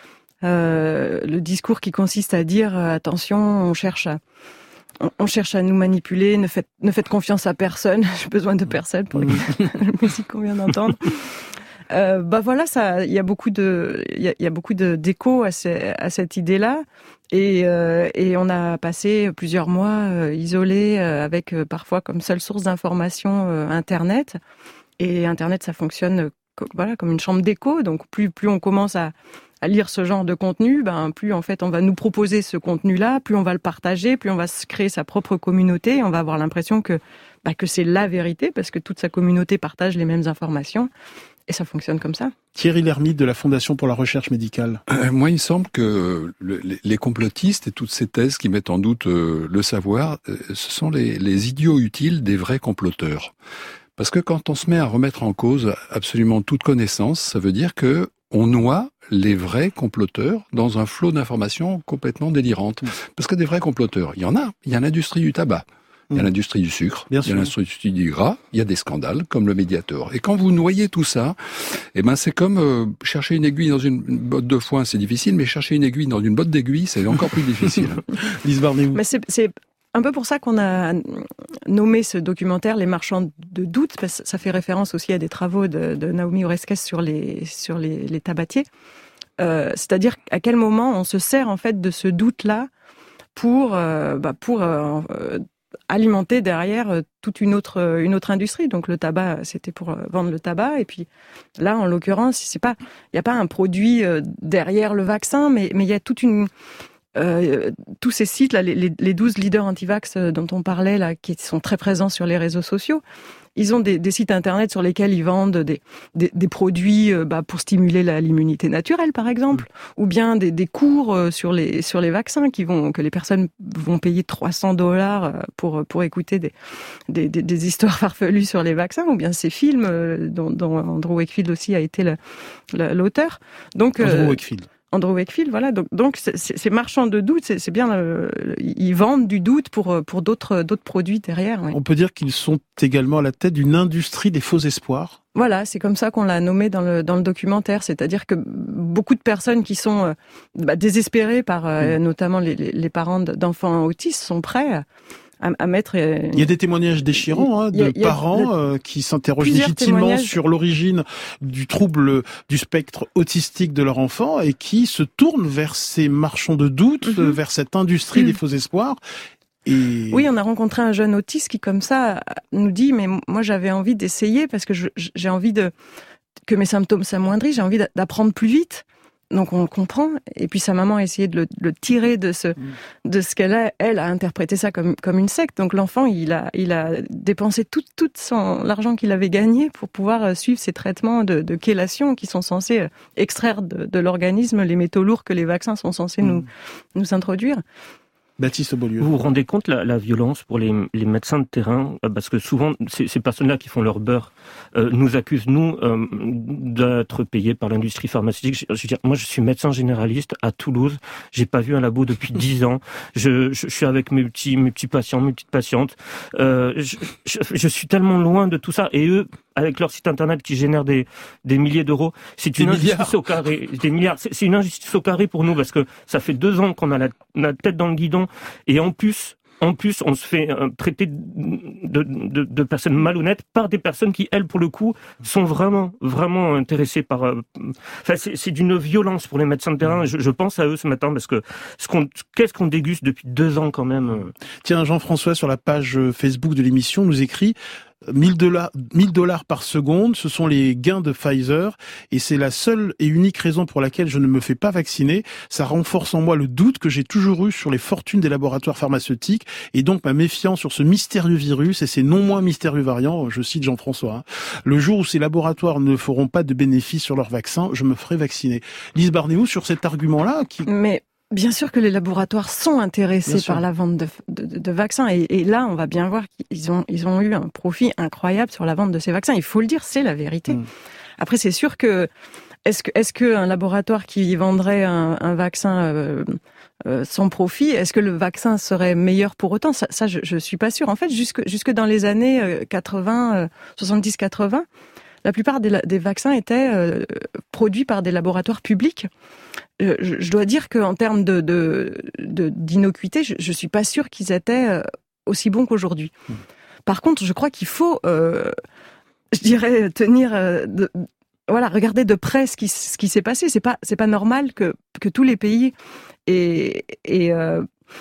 Euh, le discours qui consiste à dire euh, attention, on cherche à on, on cherche à nous manipuler, ne faites ne faites confiance à personne, j'ai besoin de personne pour la musique qu'on vient d'entendre. Euh, bah voilà, ça, il y a beaucoup de, il y a, y a beaucoup de d'écho à, ce, à cette idée-là, et euh, et on a passé plusieurs mois euh, isolés euh, avec euh, parfois comme seule source d'information euh, Internet, et Internet ça fonctionne euh, voilà comme une chambre d'écho, donc plus plus on commence à à lire ce genre de contenu, ben plus en fait on va nous proposer ce contenu-là, plus on va le partager, plus on va se créer sa propre communauté, et on va avoir l'impression que bah, que c'est la vérité parce que toute sa communauté partage les mêmes informations, et ça fonctionne comme ça. Thierry Lhermitte de la Fondation pour la recherche médicale. Euh, moi, il me semble que le, les, les complotistes et toutes ces thèses qui mettent en doute euh, le savoir, euh, ce sont les, les idiots utiles des vrais comploteurs. Parce que quand on se met à remettre en cause absolument toute connaissance, ça veut dire que on noie les vrais comploteurs dans un flot d'informations complètement délirantes. Parce que des vrais comploteurs, il y en a. Il y a l'industrie du tabac, il y a l'industrie du sucre, Bien il y a sûr. l'industrie du gras, il y a des scandales comme le Mediator. Et quand vous noyez tout ça, eh ben c'est comme euh, chercher une aiguille dans une botte de foin, c'est difficile, mais chercher une aiguille dans une botte d'aiguille, c'est encore plus difficile. Lise Barnéou. Mais c'est, c'est un peu pour ça qu'on a nommé ce documentaire Les marchands de doute, parce que ça fait référence aussi à des travaux de, de Naomi Oreskes sur les, sur les, les tabatiers. Euh, c'est-à-dire à quel moment on se sert en fait de ce doute-là pour, euh, bah pour euh, alimenter derrière toute une autre une autre industrie. Donc le tabac, c'était pour vendre le tabac, et puis là, en l'occurrence, c'est pas, il y a pas un produit derrière le vaccin, mais mais il y a toute une Euh, tous ces sites là, les, les douze leaders anti-vax dont on parlait là, qui sont très présents sur les réseaux sociaux, ils ont des, des sites internet sur lesquels ils vendent des, des, des produits euh, bah, pour stimuler la, l'immunité naturelle, par exemple, mmh. ou bien des, des cours euh, sur les sur les vaccins qui vont que les personnes vont payer trois cents dollars pour pour écouter des, des des des histoires farfelues sur les vaccins, ou bien ces films euh, dont, dont Andrew Wakefield aussi a été le, le, l'auteur. Donc Andrew euh, Wakefield. Andrew Wakefield, voilà. Donc, donc c'est, c'est, ces marchands de doute, c'est, c'est bien, euh, ils vendent du doute pour pour d'autres d'autres produits derrière. Ouais. On peut dire qu'ils sont également à la tête d'une industrie des faux espoirs. Voilà, c'est comme ça qu'on l'a nommé dans le dans le documentaire. C'est-à-dire que beaucoup de personnes qui sont euh, bah, désespérées par euh, mmh. notamment les, les, les parents d'enfants autistes sont prêts à, À, à mettre. Euh, il y a des témoignages déchirants hein, de a, parents a, euh, qui s'interrogent légitimement sur l'origine du trouble du spectre autistique de leur enfant et qui se tournent vers ces marchands de doute, mm-hmm. vers cette industrie mm-hmm. des faux espoirs. Et... Oui, on a rencontré un jeune autiste qui, comme ça, nous dit « mais moi j'avais envie d'essayer parce que je, j'ai envie de que mes symptômes s'amoindrissent, j'ai envie d'apprendre plus vite ». Donc on le comprend, et puis sa maman a essayé de le, de le tirer de ce, mmh. de ce qu'elle a, elle a interprété ça comme comme une secte. Donc l'enfant, il a il a dépensé tout tout son l'argent qu'il avait gagné pour pouvoir suivre ces traitements de, de chélation qui sont censés extraire de, de l'organisme les métaux lourds que les vaccins sont censés mmh. nous nous introduire. Baptiste Beaulieu. Vous vous rendez compte la, la violence pour les, les médecins de terrain, parce que souvent ces, ces personnes-là qui font leur beurre euh, nous accusent nous euh, d'être payés par l'industrie pharmaceutique. Je, je veux dire, moi je suis médecin généraliste à Toulouse, j'ai pas vu un labo depuis dix ans. Je, je, je suis avec mes petits mes petits patients, mes petites patientes. Euh, je, je, je suis tellement loin de tout ça, et eux, avec leur site internet qui génère des des milliers d'euros, c'est une des injustice milliards. au carré, des milliards. C'est, c'est une injustice au carré pour nous, parce que ça fait deux ans qu'on a la, la tête dans le guidon. Et en plus, en plus, on se fait euh, traiter de, de, de personnes malhonnêtes par des personnes qui, elles, pour le coup, sont vraiment, vraiment intéressées par. Euh, enfin, c'est, c'est d'une violence pour les médecins de terrain. Je, je pense à eux ce matin parce que ce qu'on, qu'est-ce qu'on déguste depuis deux ans quand même. Tiens, Jean-François, sur la page Facebook de l'émission, nous écrit. mille dollars, mille dollars par seconde, ce sont les gains de Pfizer, et c'est la seule et unique raison pour laquelle je ne me fais pas vacciner. Ça renforce en moi le doute que j'ai toujours eu sur les fortunes des laboratoires pharmaceutiques, et donc ma méfiance sur ce mystérieux virus et ses non moins mystérieux variants. Je cite Jean-François. Hein. Le jour où ces laboratoires ne feront pas de bénéfices sur leur vaccin, je me ferai vacciner. Lise Barnéou, sur cet argument-là, qui... Mais... Bien sûr que les laboratoires sont intéressés par la vente de, de, de vaccins, et, et là on va bien voir qu'ils ont ils ont eu un profit incroyable sur la vente de ces vaccins. Il faut le dire, c'est la vérité. Mmh. Après, c'est sûr que est-ce que est-ce que un laboratoire qui vendrait un, un vaccin euh, euh, sans profit, est-ce que le vaccin serait meilleur pour autant? Ça, ça je, je suis pas sûre. En fait, jusque jusque dans les années quatre-vingts, soixante-dix quatre-vingts. La plupart des, des vaccins étaient euh, produits par des laboratoires publics. Euh, je, je dois dire qu'en termes de, de, de, d'innocuité, je ne suis pas sûre qu'ils étaient euh, aussi bons qu'aujourd'hui. Mmh. Par contre, je crois qu'il faut, euh, je dirais, tenir, euh, de, voilà, regarder de près ce qui, ce qui s'est passé. C'est pas, c'est pas normal que, que tous les pays aient, aient euh,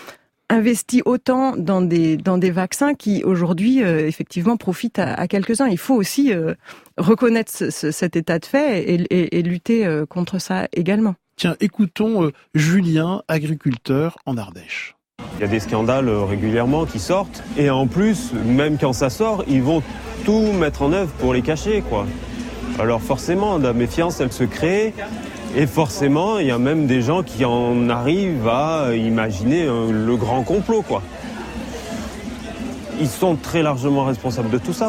investi autant dans des dans des vaccins qui aujourd'hui euh, effectivement profitent à, à quelques-uns. Il faut aussi euh, reconnaître ce, ce, cet état de fait et, et, et lutter euh, contre ça également. Tiens, écoutons euh, Julien, agriculteur en Ardèche. Il y a des scandales euh, régulièrement qui sortent, et en plus, même quand ça sort, ils vont tout mettre en œuvre pour les cacher, quoi. Alors forcément, la méfiance, elle se crée. Et forcément, il y a même des gens qui en arrivent à imaginer euh, le grand complot, quoi. Ils sont très largement responsables de tout ça.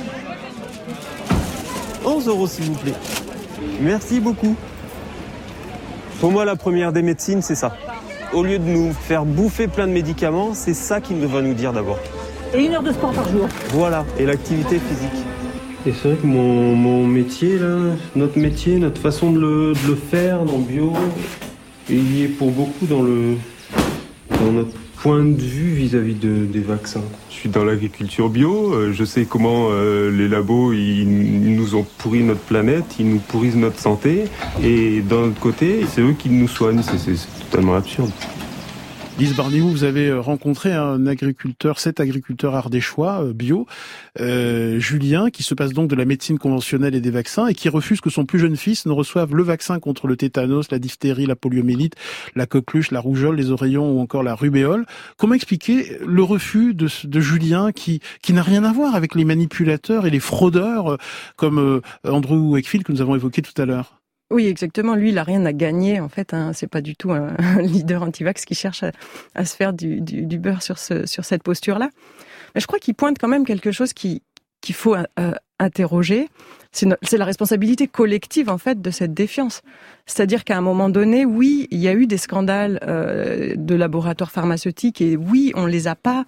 onze euros, s'il vous plaît. Merci beaucoup. Pour moi, la première des médecines, c'est ça. Au lieu de nous faire bouffer plein de médicaments, c'est ça qu'il va nous dire d'abord. Et une heure de sport par jour. Voilà, et l'activité physique. Et c'est vrai que mon, mon métier, là, notre métier, notre façon de le, de le faire dans le bio, il y est pour beaucoup dans, le, dans notre point de vue vis-à-vis de, des vaccins. Je suis dans l'agriculture bio, je sais comment euh, les labos ils nous ont pourri notre planète, ils nous pourrissent notre santé, et d'un autre côté, c'est eux qui nous soignent, c'est, c'est, c'est totalement absurde. Lise Barnéou, vous avez rencontré un agriculteur, cet agriculteur ardéchois bio, euh, Julien, qui se passe donc de la médecine conventionnelle et des vaccins et qui refuse que son plus jeune fils ne reçoive le vaccin contre le tétanos, la diphtérie, la poliomyélite, la coqueluche, la rougeole, les oreillons ou encore la rubéole. Comment expliquer le refus de, de Julien qui, qui n'a rien à voir avec les manipulateurs et les fraudeurs comme Andrew Wakefield que nous avons évoqué tout à l'heure? Oui, exactement. Lui, il a rien à gagner, en fait. Hein. C'est pas du tout un, un leader anti-vax qui cherche à, à se faire du, du, du beurre sur, ce, sur cette posture-là. Mais je crois qu'il pointe quand même quelque chose qui, qu'il faut euh, interroger. C'est, no, c'est la responsabilité collective, en fait, de cette défiance. C'est-à-dire qu'à un moment donné, oui, il y a eu des scandales euh, de laboratoires pharmaceutiques et oui, on les a pas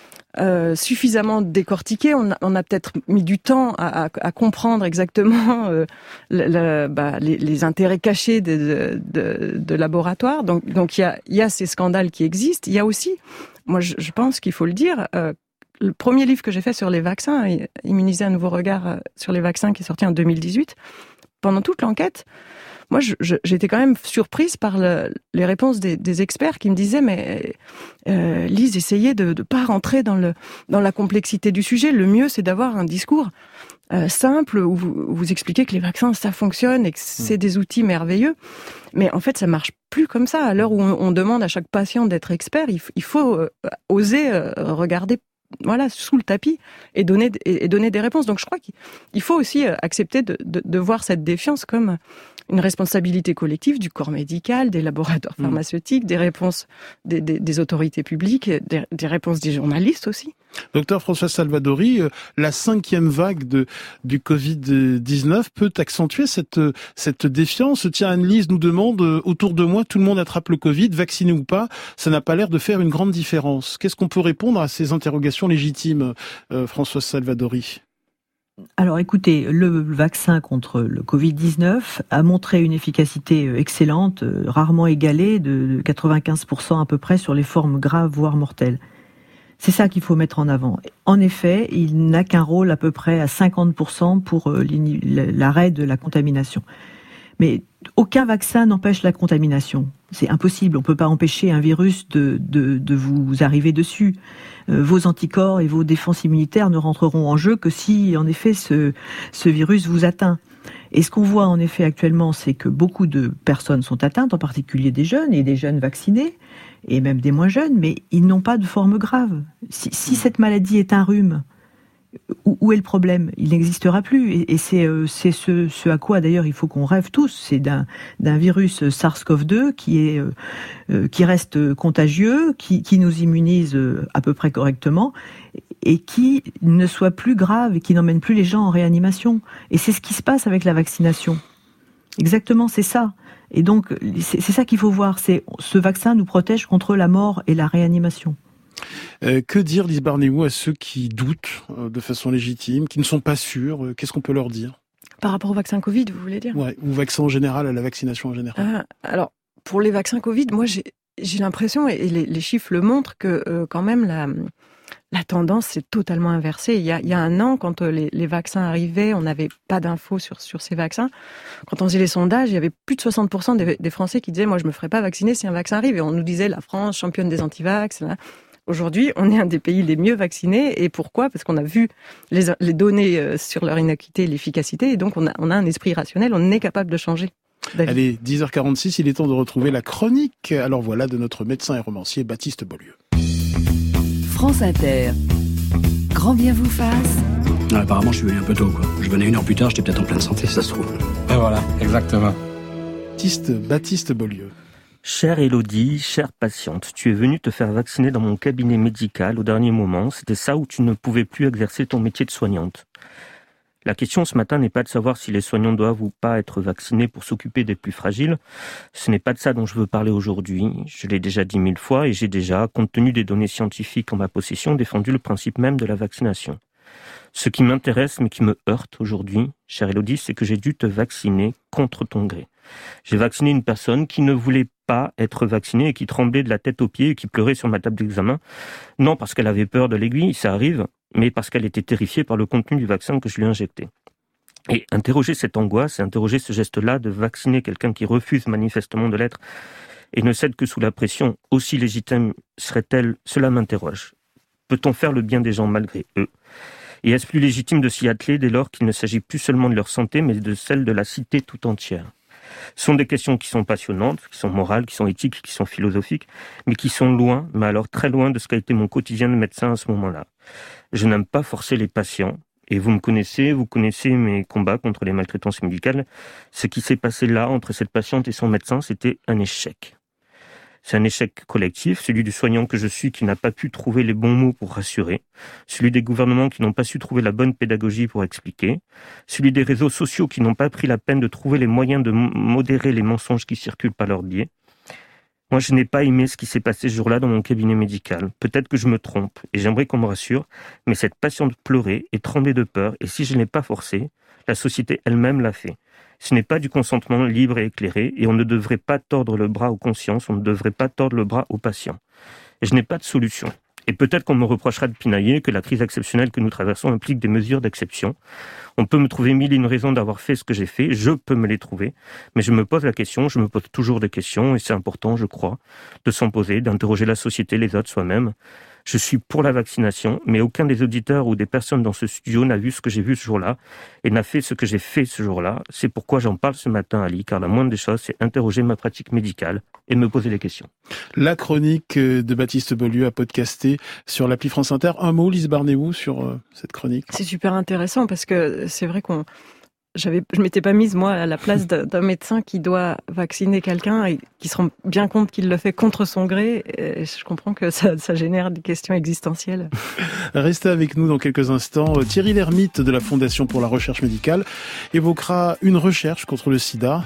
Euh, suffisamment décortiqué, on a, on a peut-être mis du temps à, à, à comprendre exactement euh, le, le, bah, les, les intérêts cachés de, de, de, de laboratoires. Donc, donc il y a, il y a ces scandales qui existent. Il y a aussi, moi je, je pense qu'il faut le dire, euh, le premier livre que j'ai fait sur les vaccins, Immuniser un nouveau regard sur les vaccins, qui est sorti en deux mille dix-huit, pendant toute l'enquête, moi, je, je, j'étais quand même surprise par le, les réponses des, des experts qui me disaient « Mais euh, Lise, essayez de ne pas rentrer dans, le, dans la complexité du sujet. Le mieux, c'est d'avoir un discours euh, simple où vous, où vous expliquez que les vaccins, ça fonctionne et que c'est des outils merveilleux. » Mais en fait, ça marche plus comme ça. À l'heure où on, on demande à chaque patient d'être expert, il, il faut euh, oser euh, regarder voilà, sous le tapis et donner, et, et donner des réponses. Donc je crois qu'il faut aussi accepter de, de, de voir cette défiance comme une responsabilité collective du corps médical, des laboratoires pharmaceutiques, mmh. des réponses des, des, des autorités publiques, des, des réponses des journalistes aussi. Docteur Françoise Salvadori, la cinquième vague de, du covid dix-neuf peut accentuer cette, cette défiance. Tiens, Anne-Lise nous demande, autour de moi, tout le monde attrape le Covid, vacciné ou pas, ça n'a pas l'air de faire une grande différence. Qu'est-ce qu'on peut répondre à ces interrogations légitimes, euh, Françoise Salvadori ? Alors écoutez, le vaccin contre le covid dix-neuf a montré une efficacité excellente, rarement égalée, de quatre-vingt-quinze pour cent à peu près sur les formes graves, voire mortelles. C'est ça qu'il faut mettre en avant. En effet, il n'a qu'un rôle à peu près à cinquante pour cent pour l'arrêt de la contamination. Mais aucun vaccin n'empêche la contamination. C'est impossible. On ne peut pas empêcher un virus de, de, de vous arriver dessus. Euh, vos anticorps et vos défenses immunitaires ne rentreront en jeu que si, en effet, ce, ce virus vous atteint. Et ce qu'on voit, en effet, actuellement, c'est que beaucoup de personnes sont atteintes, en particulier des jeunes et des jeunes vaccinés, et même des moins jeunes, mais ils n'ont pas de forme grave. Si, si cette maladie est un rhume, où est le problème ? Il n'existera plus. Et c'est, c'est ce, ce à quoi, d'ailleurs, il faut qu'on rêve tous. C'est d'un, d'un virus SARS-CoV deux qui, est, euh, qui reste contagieux, qui, qui nous immunise à peu près correctement, et qui ne soit plus grave et qui n'emmène plus les gens en réanimation. Et c'est ce qui se passe avec la vaccination. Exactement, c'est ça. Et donc, c'est, c'est ça qu'il faut voir. C'est, ce vaccin nous protège contre la mort et la réanimation. Euh, que dire, Lise Barnéou, à ceux qui doutent euh, de façon légitime, qui ne sont pas sûrs euh, Qu'est-ce qu'on peut leur dire ? Par rapport au vaccin Covid, vous voulez dire ? Ouais, ou vaccin en général, à la vaccination en général. Ah, alors, pour les vaccins Covid, moi, j'ai, j'ai l'impression, et les, les chiffres le montrent, que euh, quand même, la, la tendance s'est totalement inversée. Il y a, il y a un an, quand euh, les, les vaccins arrivaient, on n'avait pas d'infos sur, sur ces vaccins. Quand on faisait les sondages, il y avait plus de soixante pour cent des, des Français qui disaient « Moi, je me ferai pas vacciner si un vaccin arrive ». Et on nous disait « La France, championne des antivax ». Aujourd'hui, on est un des pays les mieux vaccinés. Et pourquoi ? Parce qu'on a vu les, les données sur leur innocuité et l'efficacité. Et donc, on a, on a un esprit rationnel. On est capable de changer d'avis. Allez, dix heures quarante-six, il est temps de retrouver la chronique. Alors voilà, de notre médecin et romancier Baptiste Beaulieu. France Inter. Grand bien vous fasse. Ah, apparemment, je suis venu un peu tôt, quoi. Je venais une heure plus tard, j'étais peut-être en pleine santé, ça se trouve. Et voilà, exactement. Baptiste, Baptiste Beaulieu. Chère Élodie, chère patiente, tu es venue te faire vacciner dans mon cabinet médical au dernier moment. C'était ça où tu ne pouvais plus exercer ton métier de soignante. La question ce matin n'est pas de savoir si les soignants doivent ou pas être vaccinés pour s'occuper des plus fragiles. Ce n'est pas de ça dont je veux parler aujourd'hui. Je l'ai déjà dit mille fois et j'ai déjà, compte tenu des données scientifiques en ma possession, défendu le principe même de la vaccination. Ce qui m'intéresse mais qui me heurte aujourd'hui, chère Élodie, c'est que j'ai dû te vacciner contre ton gré. J'ai vacciné une personne qui ne voulait pas être vaccinée et qui tremblait de la tête aux pieds et qui pleurait sur ma table d'examen. Non parce qu'elle avait peur de l'aiguille, ça arrive, mais parce qu'elle était terrifiée par le contenu du vaccin que je lui injectais. Et interroger cette angoisse et interroger ce geste-là de vacciner quelqu'un qui refuse manifestement de l'être et ne cèdent que sous la pression, aussi légitime serait-elle, cela m'interroge. Peut-on faire le bien des gens malgré eux ? Et est-ce plus légitime de s'y atteler dès lors qu'il ne s'agit plus seulement de leur santé, mais de celle de la cité tout entière ? Ce sont des questions qui sont passionnantes, qui sont morales, qui sont éthiques, qui sont philosophiques, mais qui sont loin, mais alors très loin de ce qu'a été mon quotidien de médecin à ce moment-là. Je n'aime pas forcer les patients, et vous me connaissez, vous connaissez mes combats contre les maltraitances médicales. Ce qui s'est passé là, entre cette patiente et son médecin, c'était un échec. C'est un échec collectif, celui du soignant que je suis qui n'a pas pu trouver les bons mots pour rassurer, celui des gouvernements qui n'ont pas su trouver la bonne pédagogie pour expliquer, celui des réseaux sociaux qui n'ont pas pris la peine de trouver les moyens de modérer les mensonges qui circulent par leur biais. Moi, je n'ai pas aimé ce qui s'est passé ce jour-là dans mon cabinet médical. Peut-être que je me trompe, et j'aimerais qu'on me rassure, mais cette patiente pleurait et tremblait de peur, et si je ne l'ai pas forcée, la société elle-même l'a fait. Ce n'est pas du consentement libre et éclairé, et on ne devrait pas tordre le bras aux consciences, on ne devrait pas tordre le bras aux patients. Et je n'ai pas de solution. Et peut-être qu'on me reprochera de pinailler, que la crise exceptionnelle que nous traversons implique des mesures d'exception. On peut me trouver mille et une raisons d'avoir fait ce que j'ai fait, je peux me les trouver, mais je me pose la question, je me pose toujours des questions, et c'est important, je crois, de s'en poser, d'interroger la société, les autres, soi-même. Je suis pour la vaccination, mais aucun des auditeurs ou des personnes dans ce studio n'a vu ce que j'ai vu ce jour-là et n'a fait ce que j'ai fait ce jour-là. C'est pourquoi j'en parle ce matin, Ali, car la moindre des choses, c'est interroger ma pratique médicale et me poser des questions. La chronique de Baptiste Beaulieu à podcaster sur l'appli France Inter. Un mot, Lise Barnéou, sur euh, cette chronique. C'est super intéressant parce que c'est vrai qu'on... J'avais, je m'étais pas mise, moi, à la place d'un médecin qui doit vacciner quelqu'un et qui se rend bien compte qu'il le fait contre son gré. Et je comprends que ça, ça génère des questions existentielles. Restez avec nous dans quelques instants. Thierry Lhermitte de la Fondation pour la Recherche Médicale évoquera une recherche contre le sida.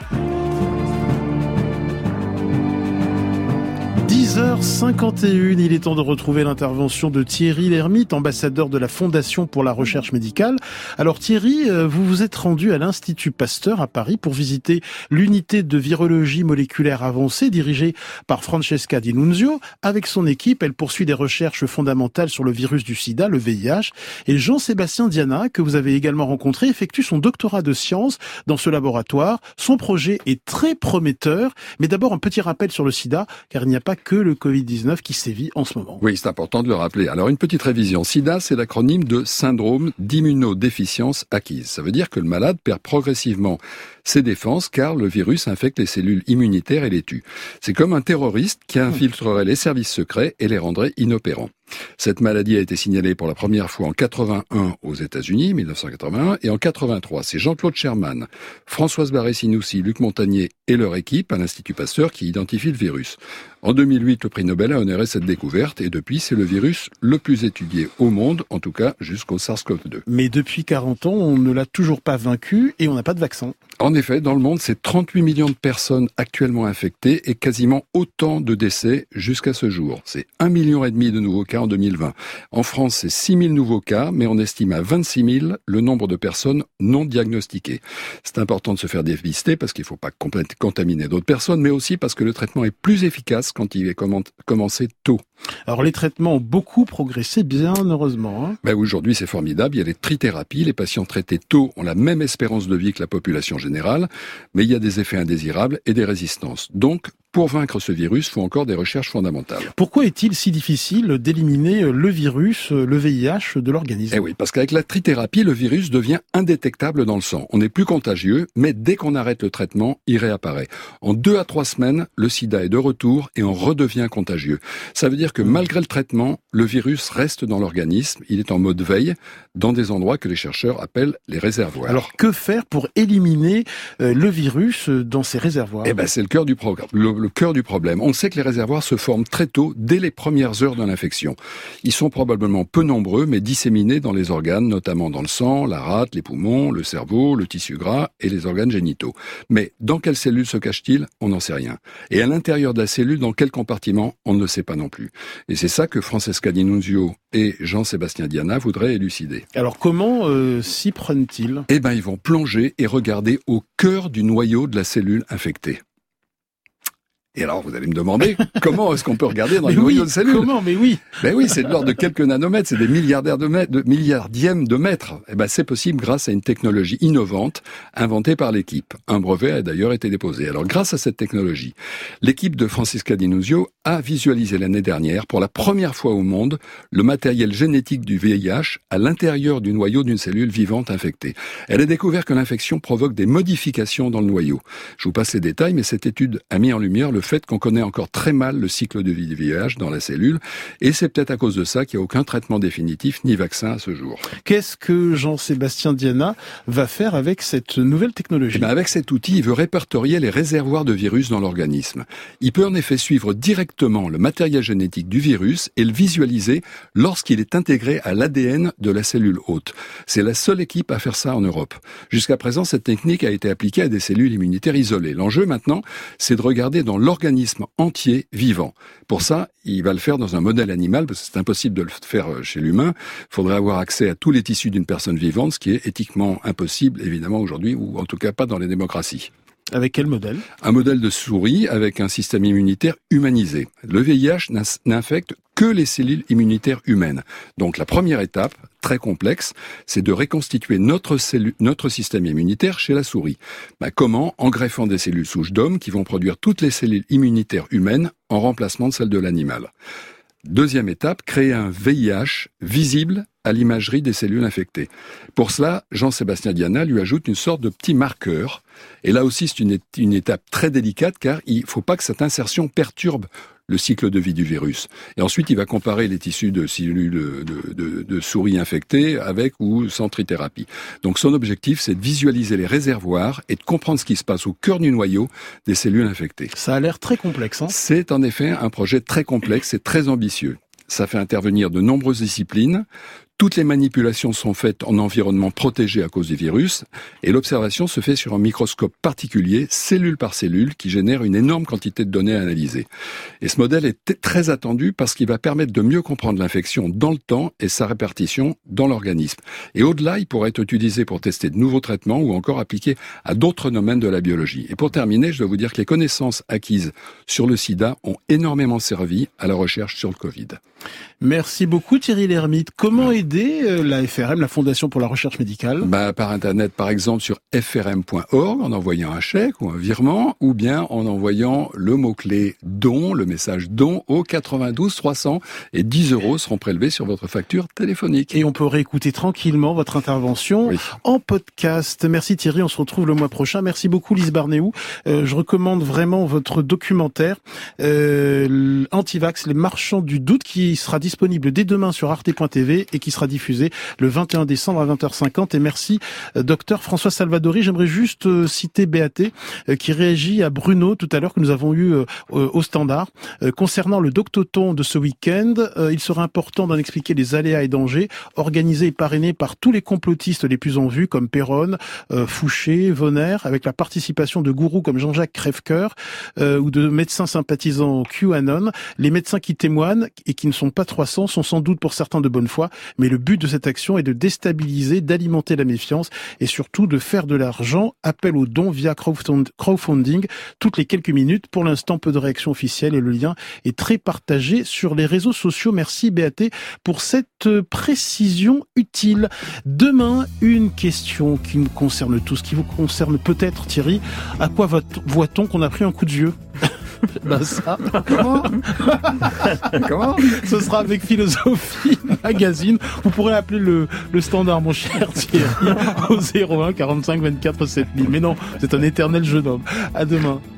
dix heures cinquante et une, il est temps de retrouver l'intervention de Thierry Lhermitte, ambassadeur de la Fondation pour la Recherche Médicale. Alors Thierry, vous vous êtes rendu à l'Institut Pasteur à Paris pour visiter l'unité de virologie moléculaire avancée dirigée par Francesca Di Nunzio. Avec son équipe, elle poursuit des recherches fondamentales sur le virus du sida, le V I H. Et Jean-Sébastien Diana, que vous avez également rencontré, effectue son doctorat de sciences dans ce laboratoire. Son projet est très prometteur. Mais d'abord, un petit rappel sur le sida, car il n'y a pas que le covid dix-neuf qui sévit en ce moment. Oui, c'est important de le rappeler. Alors, une petite révision. SIDA, c'est l'acronyme de syndrome d'immunodéficience acquise. Ça veut dire que le malade perd progressivement ses défenses car le virus infecte les cellules immunitaires et les tue. C'est comme un terroriste qui infiltrerait les services secrets et les rendrait inopérants. Cette maladie a été signalée pour la première fois en quatre-vingt-un aux États-Unis, mille neuf cent quatre-vingt-un, et en quatre-vingt-trois, c'est Jean-Claude Sherman, Françoise Barré-Sinoussi, Luc Montagnier et leur équipe à l'Institut Pasteur qui identifient le virus. En deux mille huit, le prix Nobel a honoré cette découverte et depuis, c'est le virus le plus étudié au monde, en tout cas jusqu'au SARS-CoV deux. Mais depuis quarante ans, on ne l'a toujours pas vaincu et on n'a pas de vaccin. En effet, dans le monde, c'est trente-huit millions de personnes actuellement infectées et quasiment autant de décès jusqu'à ce jour. C'est un million et demi de nouveaux cas en deux mille vingt. En France, c'est six mille nouveaux cas, mais on estime à vingt-six mille le nombre de personnes non diagnostiquées. C'est important de se faire dépister parce qu'il ne faut pas contaminer d'autres personnes, mais aussi parce que le traitement est plus efficace quand il est commencé tôt. Alors les traitements ont beaucoup progressé, bien heureusement. Hein. Ben, aujourd'hui, c'est formidable. Il y a les trithérapies. Les patients traités tôt ont la même espérance de vie que la population générale, mais il y a des effets indésirables et des résistances. Donc, pour vaincre ce virus, il faut encore des recherches fondamentales. Pourquoi est-il si difficile d'éliminer le virus, le V I H de l'organisme ? Eh oui, parce qu'avec la trithérapie, le virus devient indétectable dans le sang. On n'est plus contagieux, mais dès qu'on arrête le traitement, il réapparaît. En deux à trois semaines, le sida est de retour et on redevient contagieux. Ça veut dire que malgré le traitement, le virus reste dans l'organisme. Il est en mode veille dans des endroits que les chercheurs appellent les réservoirs. Alors, que faire pour éliminer euh, le virus dans ces réservoirs ? Eh ben, c'est le cœur du programme. Le, le cœur du problème. On sait que les réservoirs se forment très tôt, dès les premières heures de l'infection. Ils sont probablement peu nombreux, mais disséminés dans les organes, notamment dans le sang, la rate, les poumons, le cerveau, le tissu gras et les organes génitaux. Mais dans quelle cellule se cache-t-il ? On n'en sait rien. Et à l'intérieur de la cellule, dans quel compartiment ? On ne le sait pas non plus. Et c'est ça que Francesca Di Nunzio et Jean-Sébastien Diana voudraient élucider. Alors comment euh, s'y prennent-ils ? Eh ben, ils vont plonger et regarder au cœur du noyau de la cellule infectée. Et alors, vous allez me demander, comment est-ce qu'on peut regarder dans mais les oui, noyaux de cellules? Comment? Mais oui. Ben oui, c'est de l'ordre de quelques nanomètres, c'est des milliardaires de mètres, de milliardièmes de mètres. Eh ben, c'est possible grâce à une technologie innovante inventée par l'équipe. Un brevet a d'ailleurs été déposé. Alors, grâce à cette technologie, l'équipe de Francisca Di Nuzio a visualisé l'année dernière, pour la première fois au monde, le matériel génétique du V I H à l'intérieur du noyau d'une cellule vivante infectée. Elle a découvert que l'infection provoque des modifications dans le noyau. Je vous passe les détails, mais cette étude a mis en lumière le fait qu'on connaît encore très mal le cycle de vie du V I H dans la cellule, et c'est peut-être à cause de ça qu'il n'y a aucun traitement définitif ni vaccin à ce jour. Qu'est-ce que Jean-Sébastien Diana va faire avec cette nouvelle technologie? Eh bien, avec cet outil, il veut répertorier les réservoirs de virus dans l'organisme. Il peut en effet suivre directement le matériel génétique du virus et le visualiser lorsqu'il est intégré à l'A D N de la cellule hôte. C'est la seule équipe à faire ça en Europe. Jusqu'à présent, cette technique a été appliquée à des cellules immunitaires isolées. L'enjeu maintenant, c'est de regarder dans l'organisme entier vivant. Pour ça, il va le faire dans un modèle animal, parce que c'est impossible de le faire chez l'humain. Il faudrait avoir accès à tous les tissus d'une personne vivante, ce qui est éthiquement impossible, évidemment, aujourd'hui, ou en tout cas pas dans les démocraties. Avec quel modèle? Un modèle de souris avec un système immunitaire humanisé. Le V I H n'infecte que les cellules immunitaires humaines. Donc la première étape, très complexe, c'est de reconstituer notre, cellu- notre système immunitaire chez la souris. Ben, comment? En greffant des cellules souches d'hommes qui vont produire toutes les cellules immunitaires humaines en remplacement de celles de l'animal. Deuxième étape, créer un V I H visible à l'imagerie des cellules infectées. Pour cela, Jean-Sébastien Diana lui ajoute une sorte de petit marqueur. Et là aussi, c'est une, une étape très délicate car il ne faut pas que cette insertion perturbe le cycle de vie du virus. Et ensuite, il va comparer les tissus de cellules de, de, de, de souris infectées avec ou sans trithérapie. Donc son objectif, c'est de visualiser les réservoirs et de comprendre ce qui se passe au cœur du noyau des cellules infectées. Ça a l'air très complexe, hein? C'est en effet un projet très complexe et très ambitieux. Ça fait intervenir de nombreuses disciplines. Toutes les manipulations sont faites en environnement protégé à cause du virus et l'observation se fait sur un microscope particulier, cellule par cellule, qui génère une énorme quantité de données à analyser. Et ce modèle est t- très attendu parce qu'il va permettre de mieux comprendre l'infection dans le temps et sa répartition dans l'organisme. Et au-delà, il pourrait être utilisé pour tester de nouveaux traitements ou encore appliqué à d'autres domaines de la biologie. Et pour terminer, je dois vous dire que les connaissances acquises sur le sida ont énormément servi à la recherche sur le Covid. Merci beaucoup Thierry Lhermitte. Comment aider la F R M, la Fondation pour la Recherche Médicale? Bah, par Internet, par exemple, sur f r m point org, en envoyant un chèque ou un virement, ou bien en envoyant le mot-clé don, le message don, au quatre-vingt-douze trois cents, et dix euros seront prélevés sur votre facture téléphonique. Et on peut réécouter tranquillement votre intervention oui. en podcast. Merci Thierry, on se retrouve le mois prochain. Merci beaucoup Lise Barnéou. Euh, je recommande vraiment votre documentaire euh, Antivax, les marchands du doute, qui sera disponible dès demain sur arte point t v et qui sera diffusé le vingt et un décembre à vingt heures cinquante. Et merci docteur François Salvadori. J'aimerais juste euh, citer Béaté euh, qui réagit à Bruno tout à l'heure que nous avons eu euh, au Standard. Euh, concernant le Doctoton de ce week-end, euh, il sera important d'en expliquer les aléas et dangers, organisé et parrainé par tous les complotistes les plus en vue comme Perron, euh, Fouché, Vonner, avec la participation de gourous comme Jean-Jacques Crèvecoeur euh, ou de médecins sympathisants au QAnon. Les médecins qui témoignent et qui ne sont pas trois cents sont sans doute pour certains de bonne foi, mais le but de cette action est de déstabiliser, d'alimenter la méfiance et surtout de faire de l'argent. Appel aux dons via crowdfunding toutes les quelques minutes. Pour l'instant, peu de réactions officielles et le lien est très partagé sur les réseaux sociaux. Merci Béaté pour cette précision utile. Demain, une question qui nous concerne tous, qui vous concerne peut-être Thierry. À quoi voit-on qu'on a pris un coup de vieux? Ben ça. Comment Comment Ce sera avec Philosophie Magazine. Vous pourrez appeler le, le standard, mon cher Thierry, au zéro un quarante-cinq vingt-quatre sept mille. Mais non, c'est un éternel jeune homme. À demain.